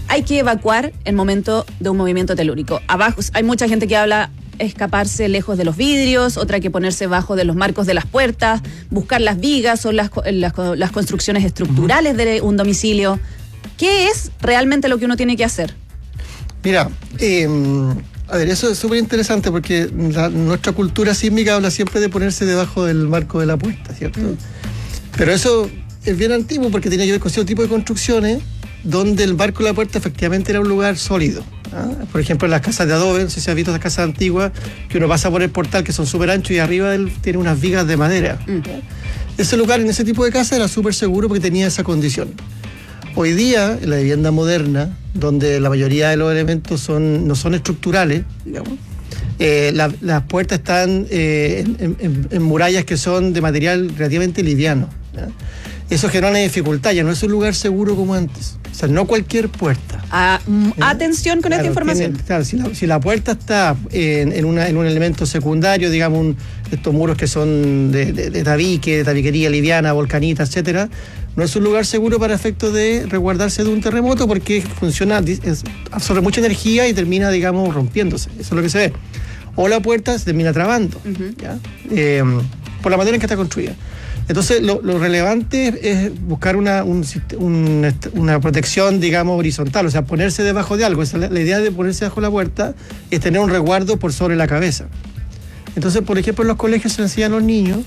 Speaker 1: hay que evacuar en momento de un movimiento telúrico. Abajo hay mucha gente que habla escaparse lejos de los vidrios, otra que ponerse bajo de los marcos de las puertas, buscar las vigas o las, las, las construcciones estructurales uh-huh. de un domicilio. ¿Qué es realmente lo que uno tiene que hacer?
Speaker 7: Mira, eh, a ver, eso es súper interesante porque la, nuestra cultura sísmica habla siempre de ponerse debajo del marco de la puerta, ¿cierto? Mm. Pero eso es bien antiguo porque tenía que ver con cierto tipo de construcciones donde el marco de la puerta efectivamente era un lugar sólido. ¿Ah? Por ejemplo, en las casas de adobe, no sé si has visto esas casas antiguas, que uno pasa por el portal que son súper anchos y arriba del, tiene unas vigas de madera. Mm. Ese lugar en ese tipo de casa era súper seguro porque tenía esa condición. Hoy día, en la vivienda moderna, donde la mayoría de los elementos son, no son estructurales, digamos, eh, la, las puertas están eh, en, en, en murallas que son de material relativamente liviano, ¿ya? Eso genera una dificultad, ya no es un lugar seguro como antes. O sea, no cualquier puerta.
Speaker 1: Ah, mm, atención con claro, esta información.
Speaker 7: Tiene, claro, si la, si la puerta está en, en, una, en un elemento secundario, digamos, un, estos muros que son de, de, de tabique, de tabiquería liviana, volcanita, etcétera, no es un lugar seguro para efectos de resguardarse de un terremoto porque funciona, es, absorbe mucha energía y termina, digamos, rompiéndose. Eso es lo que se ve. O la puerta se termina trabando, uh-huh. ¿ya? Eh, por la manera en que está construida. Entonces, lo, lo relevante es buscar una, un, un, una protección, digamos, horizontal, o sea, ponerse debajo de algo. Esa, la, la idea de ponerse debajo de la puerta es tener un resguardo por sobre la cabeza. Entonces, por ejemplo, en los colegios se enseñan a los niños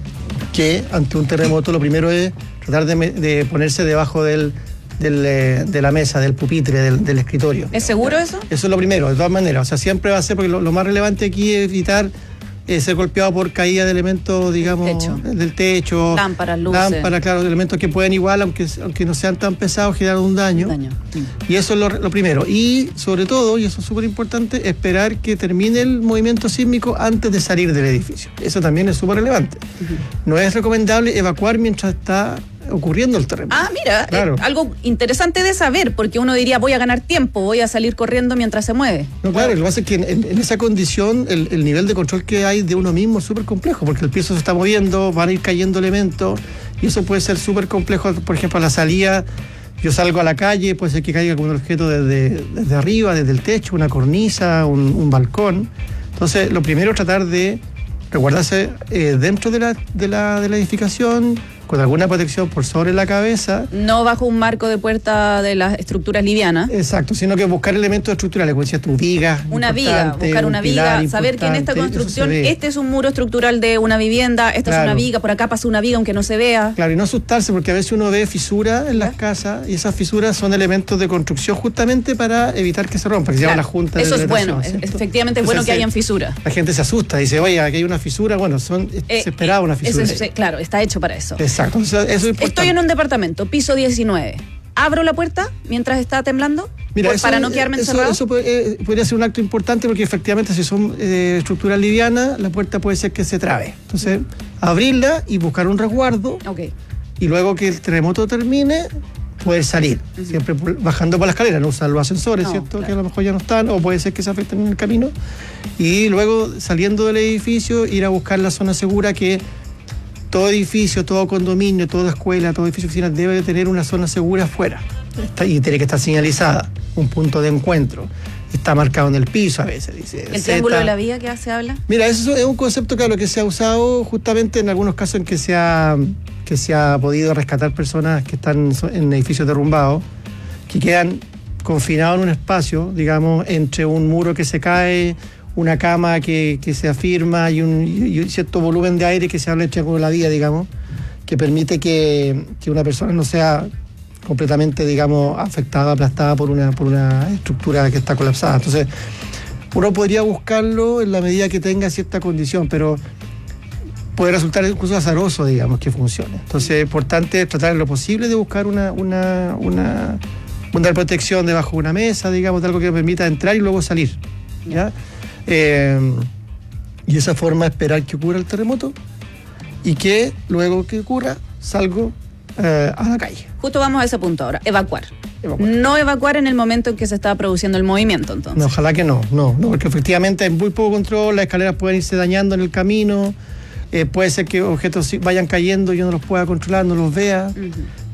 Speaker 7: que ante un terremoto lo primero es tratar de, de ponerse debajo del, del, de la mesa, del pupitre, del, del escritorio.
Speaker 1: ¿Es seguro eso?
Speaker 7: Eso es lo primero, de todas maneras. O sea, siempre va a ser, porque lo, lo más relevante aquí es evitar Eh, ser golpeado por caída de elementos, digamos,
Speaker 1: techo.
Speaker 7: del techo.
Speaker 1: Lámparas, luces.
Speaker 7: Lámparas, claro, elementos que pueden igual, aunque, aunque no sean tan pesados, generar un daño.
Speaker 1: Un daño. Sí.
Speaker 7: Y eso es lo, lo primero. Y sobre todo, y eso es súper importante, esperar que termine el movimiento sísmico antes de salir del edificio. Eso también es súper relevante. Uh-huh. No es recomendable evacuar mientras está ocurriendo el terremoto.
Speaker 1: Ah, mira,
Speaker 7: claro.
Speaker 1: eh, algo interesante de saber, porque uno diría, voy a ganar tiempo, voy a salir corriendo mientras se mueve.
Speaker 7: No, claro, lo que pasa es que en, en esa condición el, el nivel de control que hay de uno mismo es súper complejo, porque el piso se está moviendo, van a ir cayendo elementos, y eso puede ser súper complejo. Por ejemplo, a la salida, yo salgo a la calle, puede ser que caiga como un objeto desde, desde arriba, desde el techo, una cornisa, un, un balcón. Entonces, lo primero es tratar de resguardarse eh, dentro de la, de, la, de la edificación, con alguna protección por sobre la cabeza.
Speaker 1: No bajo un marco de puerta de las estructuras livianas.
Speaker 7: Exacto, sino que buscar elementos estructurales, como decías tú, vigas.
Speaker 1: Una viga, buscar una viga, saber que en esta construcción este es un muro estructural de una vivienda, esta claro. es una viga, por acá pasa una viga aunque no se vea.
Speaker 7: Claro, y no asustarse porque a veces uno ve fisuras en las casas y esas fisuras son elementos de construcción justamente para evitar que se rompa, que se
Speaker 1: claro.
Speaker 7: llama la junta
Speaker 1: Eso
Speaker 7: de
Speaker 1: es bueno, ¿cierto? Efectivamente es bueno que hayan fisuras.
Speaker 7: La gente se asusta, dice, oye, aquí hay una fisura, bueno, son, eh, se esperaba una fisura.
Speaker 1: Eso es, claro, está hecho para eso.
Speaker 7: Exacto, eso es importante.
Speaker 1: Estoy en un departamento, piso diecinueve. ¿Abro la puerta mientras está temblando?
Speaker 7: Mira,
Speaker 1: por,
Speaker 7: eso,
Speaker 1: para no quedarme
Speaker 7: eso,
Speaker 1: encerrado.
Speaker 7: Eso puede, eh, podría ser un acto importante porque efectivamente si son eh, estructuras livianas, la puerta puede ser que se trabe. Entonces, abrirla y buscar un resguardo.
Speaker 1: Okay.
Speaker 7: Y luego que el terremoto termine, poder salir. Uh-huh. Siempre bajando por la escalera, no usar los ascensores, no, ¿cierto? Claro. Que a lo mejor ya no están, o puede ser que se afecten en el camino. Y luego, saliendo del edificio, ir a buscar la zona segura que todo edificio, todo condominio, toda escuela, todo edificio oficina debe tener una zona segura afuera. Está, y tiene que estar señalizada, un punto de encuentro. Está marcado en el piso a veces, dice.
Speaker 1: ¿El triángulo de la viga que se habla?
Speaker 7: Mira, eso es un concepto, claro, que se ha usado justamente en algunos casos en que se ha, que se ha podido rescatar personas que están en edificios derrumbados, que quedan confinados en un espacio, digamos, entre un muro que se cae, una cama que, que se afirma y un, y un cierto volumen de aire que se habla entre con la vía, digamos, que permite que, que una persona no sea completamente, digamos, afectada, aplastada por una, por una estructura que está colapsada. Entonces, uno podría buscarlo en la medida que tenga cierta condición, pero puede resultar incluso azaroso, digamos, que funcione. Entonces, es importante tratar en lo posible de buscar una, una, una, una protección debajo de una mesa, digamos, de algo que permita entrar y luego salir, ¿ya? Eh, y esa forma esperar que ocurra el terremoto y que luego que ocurra salgo eh, a la calle.
Speaker 1: Justo vamos a ese punto ahora, evacuar.
Speaker 7: evacuar.
Speaker 1: No evacuar en el momento en que se está produciendo el movimiento, entonces.
Speaker 7: No, ojalá que no, no, no, porque efectivamente hay muy poco control, las escaleras pueden irse dañando en el camino, eh, puede ser que objetos vayan cayendo y yo no los pueda controlar, no los vea. Uh-huh.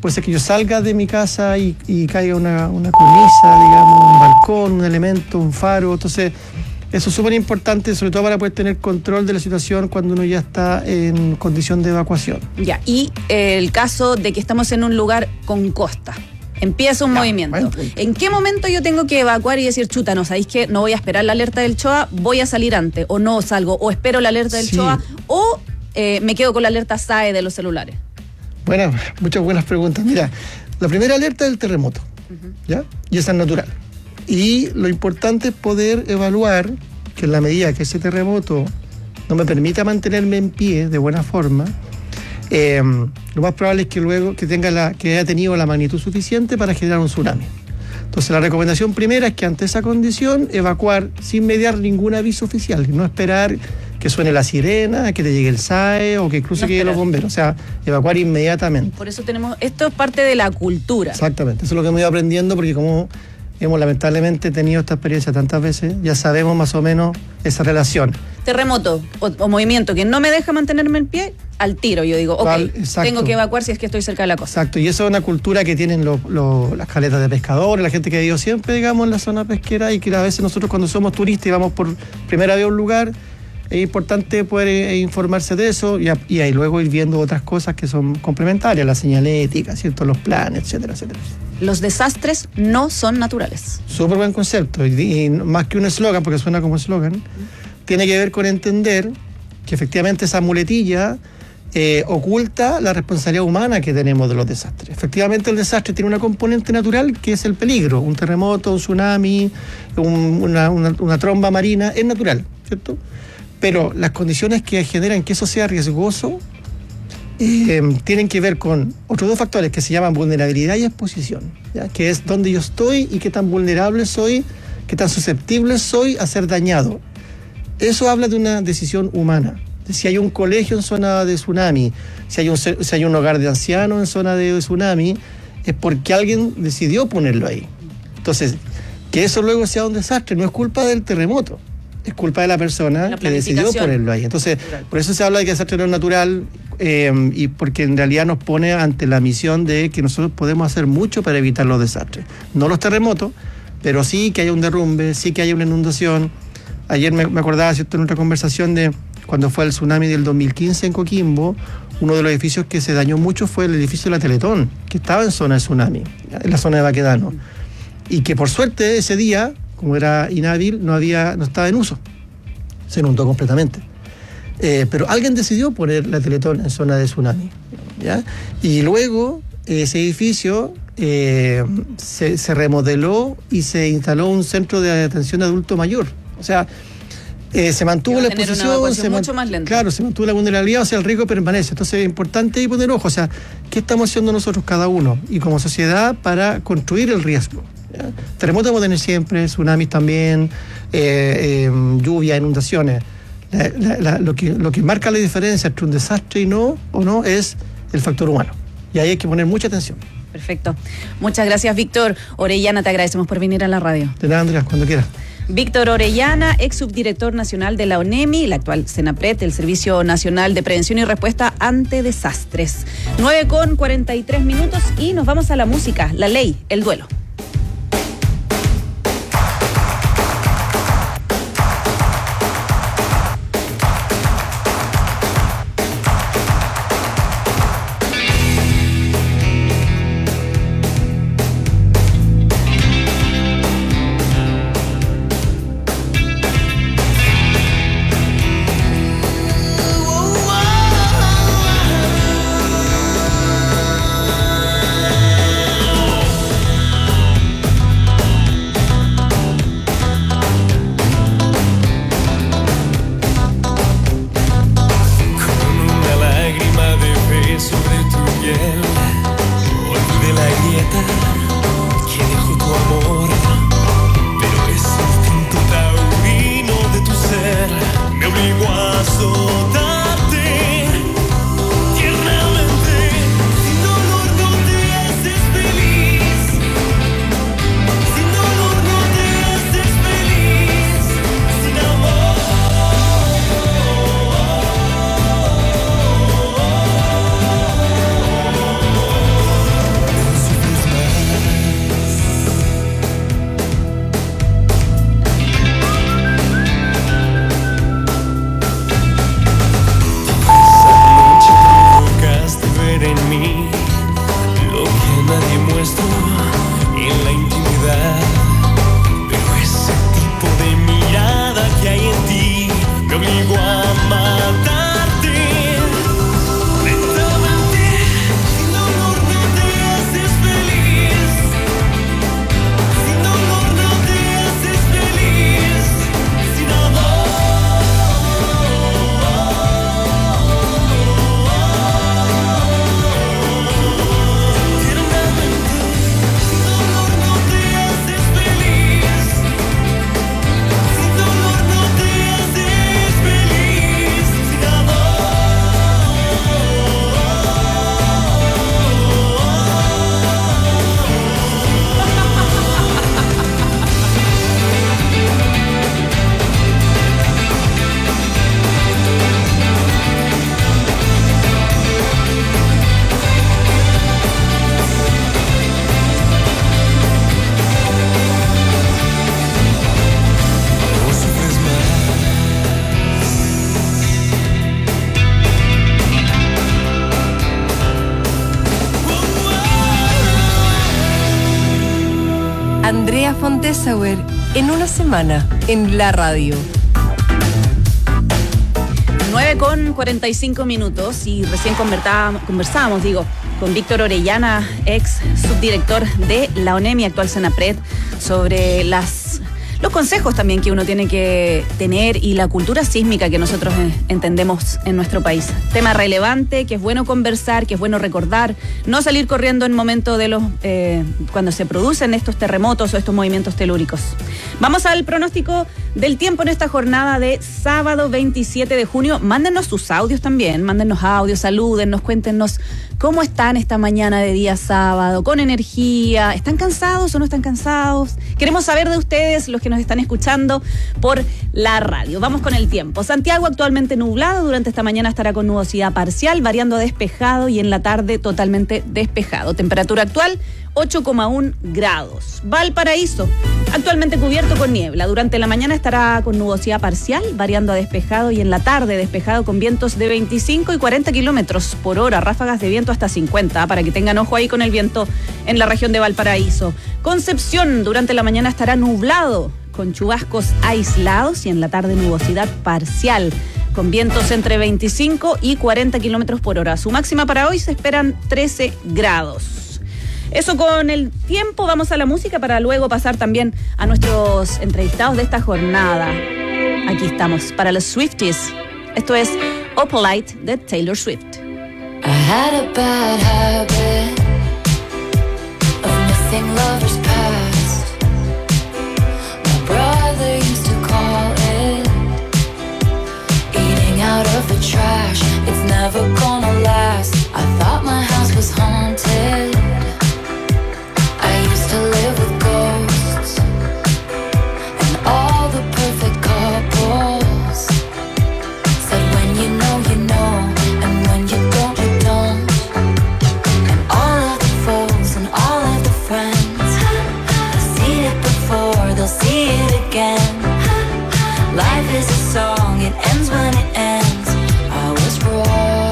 Speaker 7: puede ser que yo salga de mi casa y, y caiga una, una cornisa, digamos, un balcón, un elemento, un faro. Entonces, eso es súper importante, sobre todo para poder tener control de la situación cuando uno ya está en condición de evacuación.
Speaker 1: Ya, y eh, el caso de que estamos en un lugar con costa. Empieza un ya, movimiento. ¿En qué momento yo tengo que evacuar y decir, chuta, no, sabéis que no voy a esperar la alerta del CHOA, voy a salir antes, o no salgo, o espero la alerta del sí. CHOA, o eh, me quedo con la alerta S A E de los celulares?
Speaker 7: Bueno, muchas buenas preguntas. Mira, la primera alerta es el terremoto, uh-huh. ¿ya? Y esa es natural. Y lo importante es poder evaluar que en la medida que ese terremoto no me permita mantenerme en pie de buena forma, Eh, lo más probable es que luego que tenga la, que haya tenido la magnitud suficiente para generar un tsunami. Entonces la recomendación primera es que ante esa condición evacuar sin mediar ningún aviso oficial, no esperar que suene la sirena, que te llegue el S A E o que incluso no lleguen los bomberos, o sea, evacuar inmediatamente.
Speaker 1: Por eso tenemos, esto es parte de la cultura.
Speaker 7: Exactamente, eso es lo que hemos ido aprendiendo, porque como hemos lamentablemente tenido esta experiencia tantas veces, ya sabemos más o menos esa relación.
Speaker 1: Terremoto o, o movimiento que no me deja mantenerme en pie, al tiro yo digo, ok, Val, tengo que evacuar si es que estoy cerca de la costa.
Speaker 7: Exacto, y eso es una cultura que tienen lo, lo, las caletas de pescadores, la gente que ha ido siempre, digamos, en la zona pesquera, y que a veces nosotros cuando somos turistas y vamos por primera vez a un lugar, es importante poder eh, informarse de eso y, a, y ahí luego ir viendo otras cosas que son complementarias, la señalética, ¿cierto? Los planes, etcétera, etcétera.
Speaker 1: Los desastres no son naturales.
Speaker 7: Súper buen concepto, y, y más que un eslogan, porque suena como eslogan, mm. tiene que ver con entender que efectivamente esa muletilla eh, oculta la responsabilidad humana que tenemos de los desastres. Efectivamente el desastre tiene una componente natural que es el peligro, un terremoto, un tsunami, un, una, una, una tromba marina, es natural, ¿cierto? Pero las condiciones que generan que eso sea riesgoso eh, tienen que ver con otros dos factores que se llaman vulnerabilidad y exposición, ¿ya? Que es dónde yo estoy y qué tan vulnerable soy, qué tan susceptible soy a ser dañado. Eso habla de una decisión humana. Si hay un colegio en zona de tsunami, si hay un, si hay un hogar de ancianos en zona de tsunami, es porque alguien decidió ponerlo ahí. Entonces, que eso luego sea un desastre no es culpa del terremoto, es culpa de la persona la que decidió ponerlo ahí. Entonces, por eso se habla de que el desastre no es natural, eh, y porque en realidad nos pone ante la misión de que nosotros podemos hacer mucho para evitar los desastres. No los terremotos, pero sí que haya un derrumbe, sí que haya una inundación. Ayer me, me acordaba, ¿cierto?, en otra conversación de cuando fue el tsunami del dos mil quince en Coquimbo, uno de los edificios que se dañó mucho fue el edificio de la Teletón, que estaba en zona de tsunami, en la zona de Baquedano. Y que por suerte ese día, como era inhábil, no había, no estaba en uso. Se inundó completamente. Eh, pero alguien decidió poner la Teletón en zona de tsunami, ¿ya? Y luego ese edificio eh, se, se remodeló y se instaló un centro de atención de adulto mayor. O sea, eh, se mantuvo la exposición, se
Speaker 1: mucho más lenta.
Speaker 7: Claro, se mantuvo la vulnerabilidad, o sea, el riesgo permanece. Entonces es importante ahí poner ojo, o sea, ¿qué estamos haciendo nosotros cada uno y como sociedad para construir el riesgo? ¿Ya? Terremotos vamos a tener siempre, tsunamis también, eh, eh, lluvia, inundaciones. La, la, la, lo, que, lo que marca la diferencia entre un desastre y no, o no, es el factor humano. Y ahí hay que poner mucha atención.
Speaker 1: Perfecto. Muchas gracias, Víctor Orellana, te agradecemos por venir a la radio.
Speaker 7: De nada, Andrea, cuando quieras.
Speaker 1: Víctor Orellana, ex subdirector nacional de la ONEMI, la actual SENAPRED, el Servicio Nacional de Prevención y Respuesta ante Desastres. nueve con cuarenta y tres minutos y nos vamos a la música, la ley, el duelo.
Speaker 6: verdad. Pero ese tipo de mirada que hay en ti me obligó a matarte. Lentamente, sin dolor no te haces feliz. Sin dolor no te haces feliz. Sin amor.
Speaker 3: Andrea Fontesauer, en una semana, en la radio.
Speaker 1: nueve con cuarenta y cinco minutos y recién conversábamos, conversábamos, digo, con Víctor Orellana, ex subdirector de la ONEMI, actual Senapred, sobre las... los consejos también que uno tiene que tener y la cultura sísmica que nosotros eh, entendemos en nuestro país. Tema relevante, que es bueno conversar, que es bueno recordar, no salir corriendo en momento de los eh, cuando se producen estos terremotos o estos movimientos telúricos. Vamos al pronóstico del tiempo en esta jornada de sábado veintisiete de junio. Mándenos sus audios también, mándenos audios, salúdennos, cuéntenos cómo están esta mañana de día sábado, con energía, ¿están cansados o no están cansados? Queremos saber de ustedes, los que nos están escuchando por la radio. Vamos con el tiempo. Santiago actualmente nublado, durante esta mañana estará con nubosidad parcial, variando a despejado y en la tarde totalmente despejado. Temperatura actual ocho coma uno grados. Valparaíso, actualmente cubierto con niebla. Durante la mañana estará con nubosidad parcial, variando a despejado y en la tarde despejado con vientos de veinticinco y cuarenta kilómetros por hora, ráfagas de viento hasta cincuenta, para que tengan ojo ahí con el viento en la región de Valparaíso. Concepción, durante la mañana estará nublado, con chubascos aislados y en la tarde nubosidad parcial, con vientos entre veinticinco y cuarenta kilómetros por hora. Su máxima para hoy se esperan trece grados. Eso con el tiempo. Vamos a la música para luego pasar también a nuestros entrevistados de esta jornada. Aquí estamos para los Swifties. Esto es Opalite de Taylor Swift.
Speaker 10: I had a bad habit of missing lovers past. My brother used to call it eating out of the trash. It's never gonna last. I thought my house was haunted. I used to live with ghosts and all the perfect couples said when you know you know and when you don't you don't, and all of the foes and all of the friends have seen it before, they'll see it again. Life is a song, it ends when it ends. I was wrong.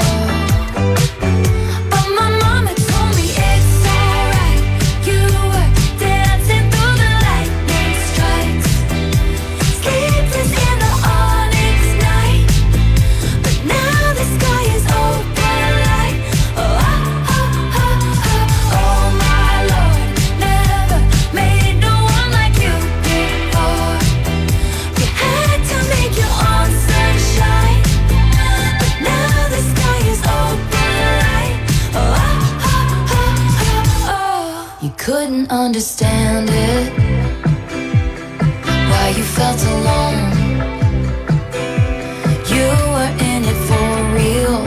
Speaker 10: Couldn't understand it, why you felt alone. You were in it for real.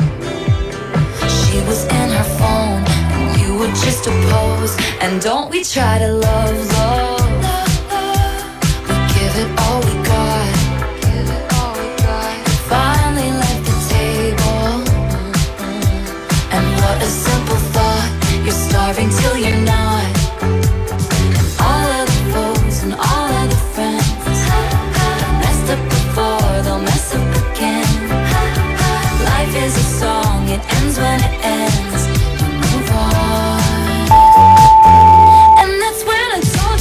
Speaker 10: She was in her phone and you were just a pose. And don't we try to love, love, we give it all we got. Finally left the table, and what a simple thought. You're starving till you're not. And all of the foes and all of the friends messed up before, they'll mess up again. Life is a song, it ends when it ends. You move on. And that's when I told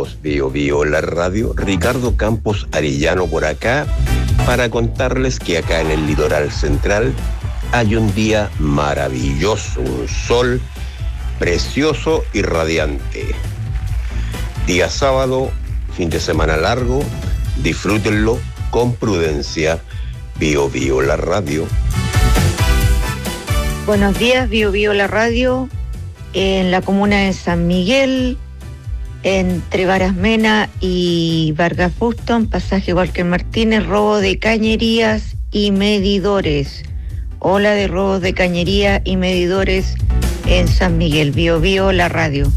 Speaker 11: amigos Bio Bio la radio, Ricardo Campos Arellano por acá, para contarles que acá en el litoral central hay un día maravilloso, un sol precioso y radiante. Día sábado, fin de semana largo, disfrútenlo con prudencia. Bio Bio la radio.
Speaker 12: Buenos días, Bio Bio la radio, en la comuna de San Miguel, entre Barasmena y Vargas Buston, pasaje Walker Martínez, robo de cañerías y medidores. Ola de robos de cañería y medidores en San Miguel. Bio Bio la radio.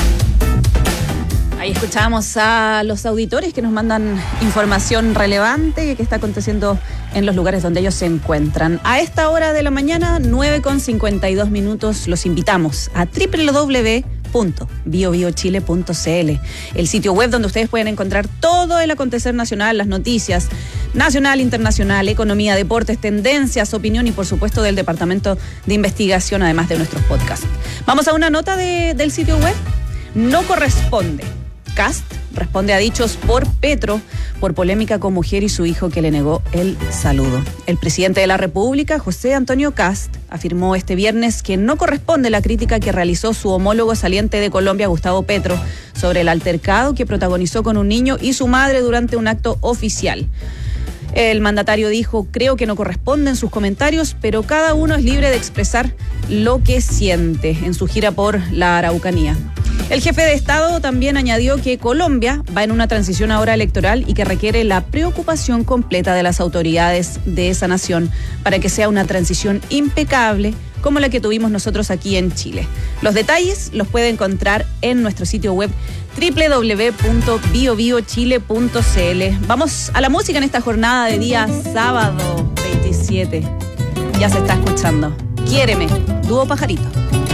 Speaker 1: Ahí escuchábamos a los auditores que nos mandan información relevante que está aconteciendo en los lugares donde ellos se encuentran. A esta hora de la mañana, nueve con cincuenta y dos minutos, los invitamos a doble u doble u doble u punto bio bio chile punto c l, el sitio web donde ustedes pueden encontrar todo el acontecer nacional, las noticias nacional, internacional, economía, deportes, tendencias, opinión y por supuesto del Departamento de Investigación, además de nuestros podcasts. Vamos a una nota de, del sitio web. No corresponde. Kast responde a dichos por Petro por polémica con mujer y su hijo que le negó el saludo. El presidente de la República, José Antonio Kast, afirmó este viernes que no corresponde la crítica que realizó su homólogo saliente de Colombia, Gustavo Petro, sobre el altercado que protagonizó con un niño y su madre durante un acto oficial. El mandatario dijo: creo que no corresponden sus comentarios, pero cada uno es libre de expresar lo que siente, en su gira por la Araucanía. El jefe de Estado también añadió que Colombia va en una transición ahora electoral y que requiere la preocupación completa de las autoridades de esa nación para que sea una transición impecable como la que tuvimos nosotros aquí en Chile. Los detalles los puede encontrar en nuestro sitio web doble u doble u doble u punto bio bio chile punto c l. Vamos a la música en esta jornada de día sábado veintisiete. Ya se está escuchando. Quiéreme, Dúo Pajarito.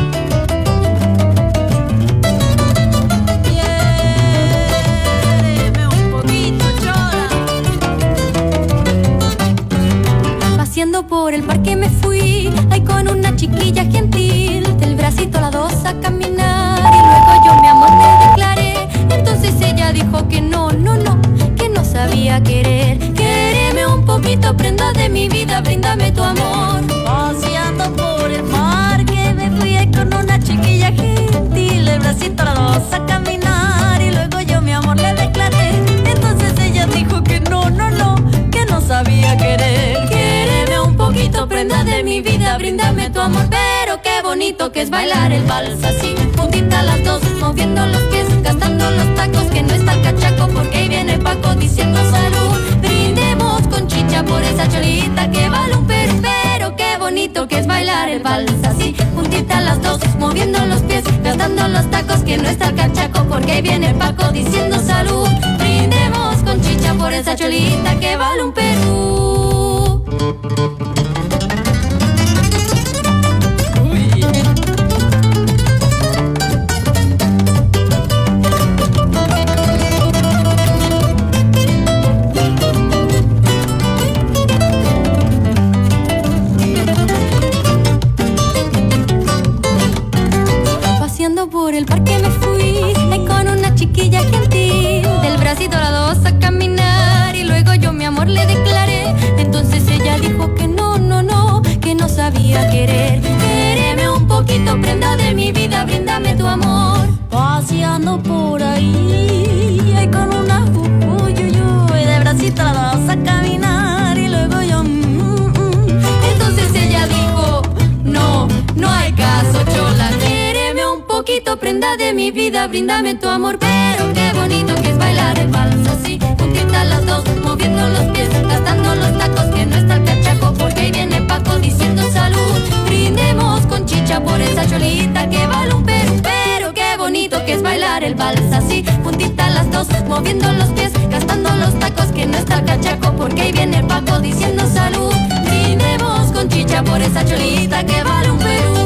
Speaker 13: Paseando por el parque me fui, ahí con una chiquilla gentil, del bracito a la dos a caminar, y luego yo mi amor le declaré. Entonces ella dijo que no, no, no, que no sabía querer. Quéreme un poquito, prenda de mi vida, bríndame tu amor. Paseando por el parque me fui, ahí con una chiquilla gentil, del bracito a la dos a caminar, y luego yo mi amor le declaré. Entonces ella dijo que no, no, no, que no sabía querer. Un poquito, prenda de mi vida, bríndame tu amor. Pero qué bonito que es bailar el vals así, puntita las dos, moviendo los pies, gastando los tacos, que no está el cachaco, porque ahí viene Paco diciendo salud. Brindemos con chicha por esa cholita que vale un perú. Pero qué bonito que es bailar el vals así, puntita las dos, moviendo los pies, gastando los tacos, que no está el cachaco, porque ahí viene Paco diciendo salud. Brindemos con chicha por esa cholita que vale un perú. Paseando por el parque me fui, ahí con una chiquilla gentil, del bracito a la dos a caminar, y luego yo mi amor le declaré. Entonces ella dijo que no, no, no, que no sabía querer. Quéreme un poquito, prenda de mi vida, bríndame tu amor. Paseando por ahí, ahí con una uy, uy, uy, de bracito a la dos a caminar, y luego yo mm, mm. Entonces ella dijo no, no hay caso, chola. Quéreme un poquito, prenda de mi vida, bríndame tu amor. Pero qué bonito que es bailar el vals así, puntita las dos, moviendo los pies, gastando los tacos, que no está el cachaco, porque ahí viene Paco diciendo salud. Brindemos con chicha por esa cholita que vale un perú. Pero qué bonito que es bailar el vals así, puntita las dos, moviendo los pies, gastando los tacos, que no está el cachaco, porque ahí viene Paco diciendo salud. Brindemos con chicha por esa cholita que vale un perú.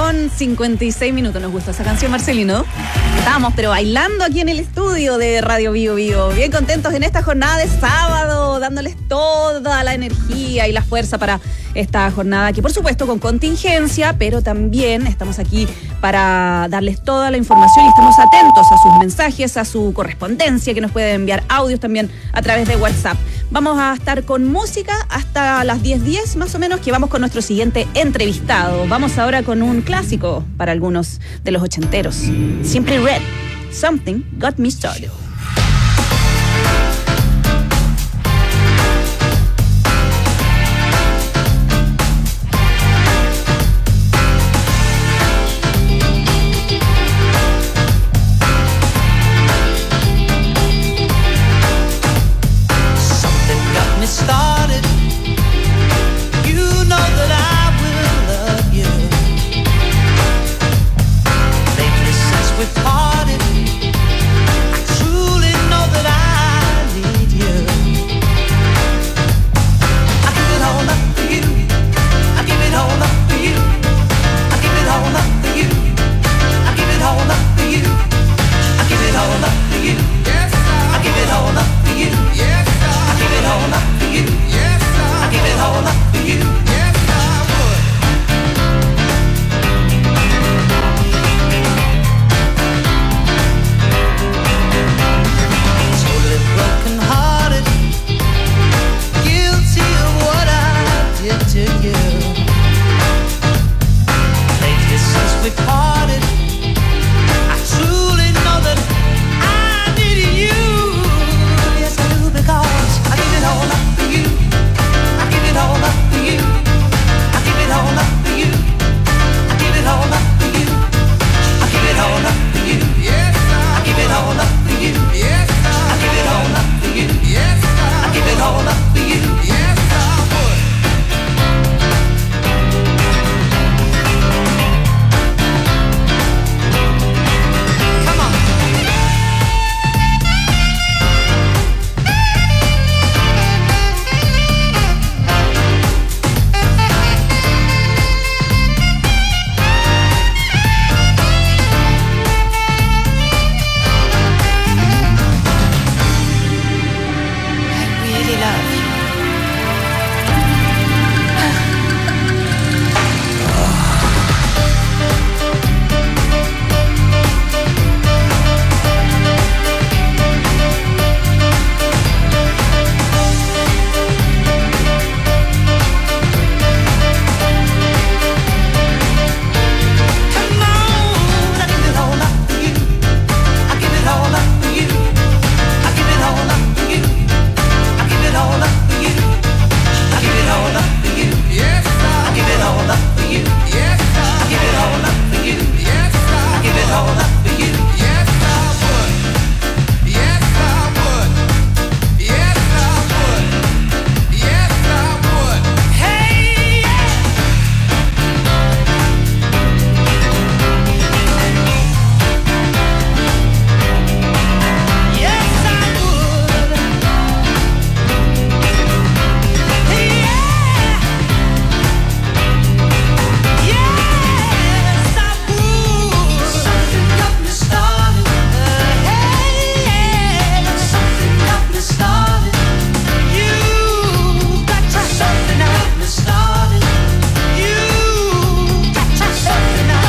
Speaker 1: con cincuenta y seis minutos. Nos gustó esa canción, Marcelino. Estamos, pero bailando aquí en el estudio de Radio Bio Bio. Bien contentos en esta jornada de sábado, dándoles toda la energía y la fuerza para esta jornada que, por supuesto, con contingencia, pero también estamos aquí para darles toda la información y estamos atentos a sus mensajes, a su correspondencia, que nos pueden enviar audios también a través de WhatsApp. Vamos a estar con música hasta las diez diez más o menos, que vamos con nuestro siguiente entrevistado. Vamos ahora con un clásico para algunos de los ochenteros. Simply Red, Something Got Me Started.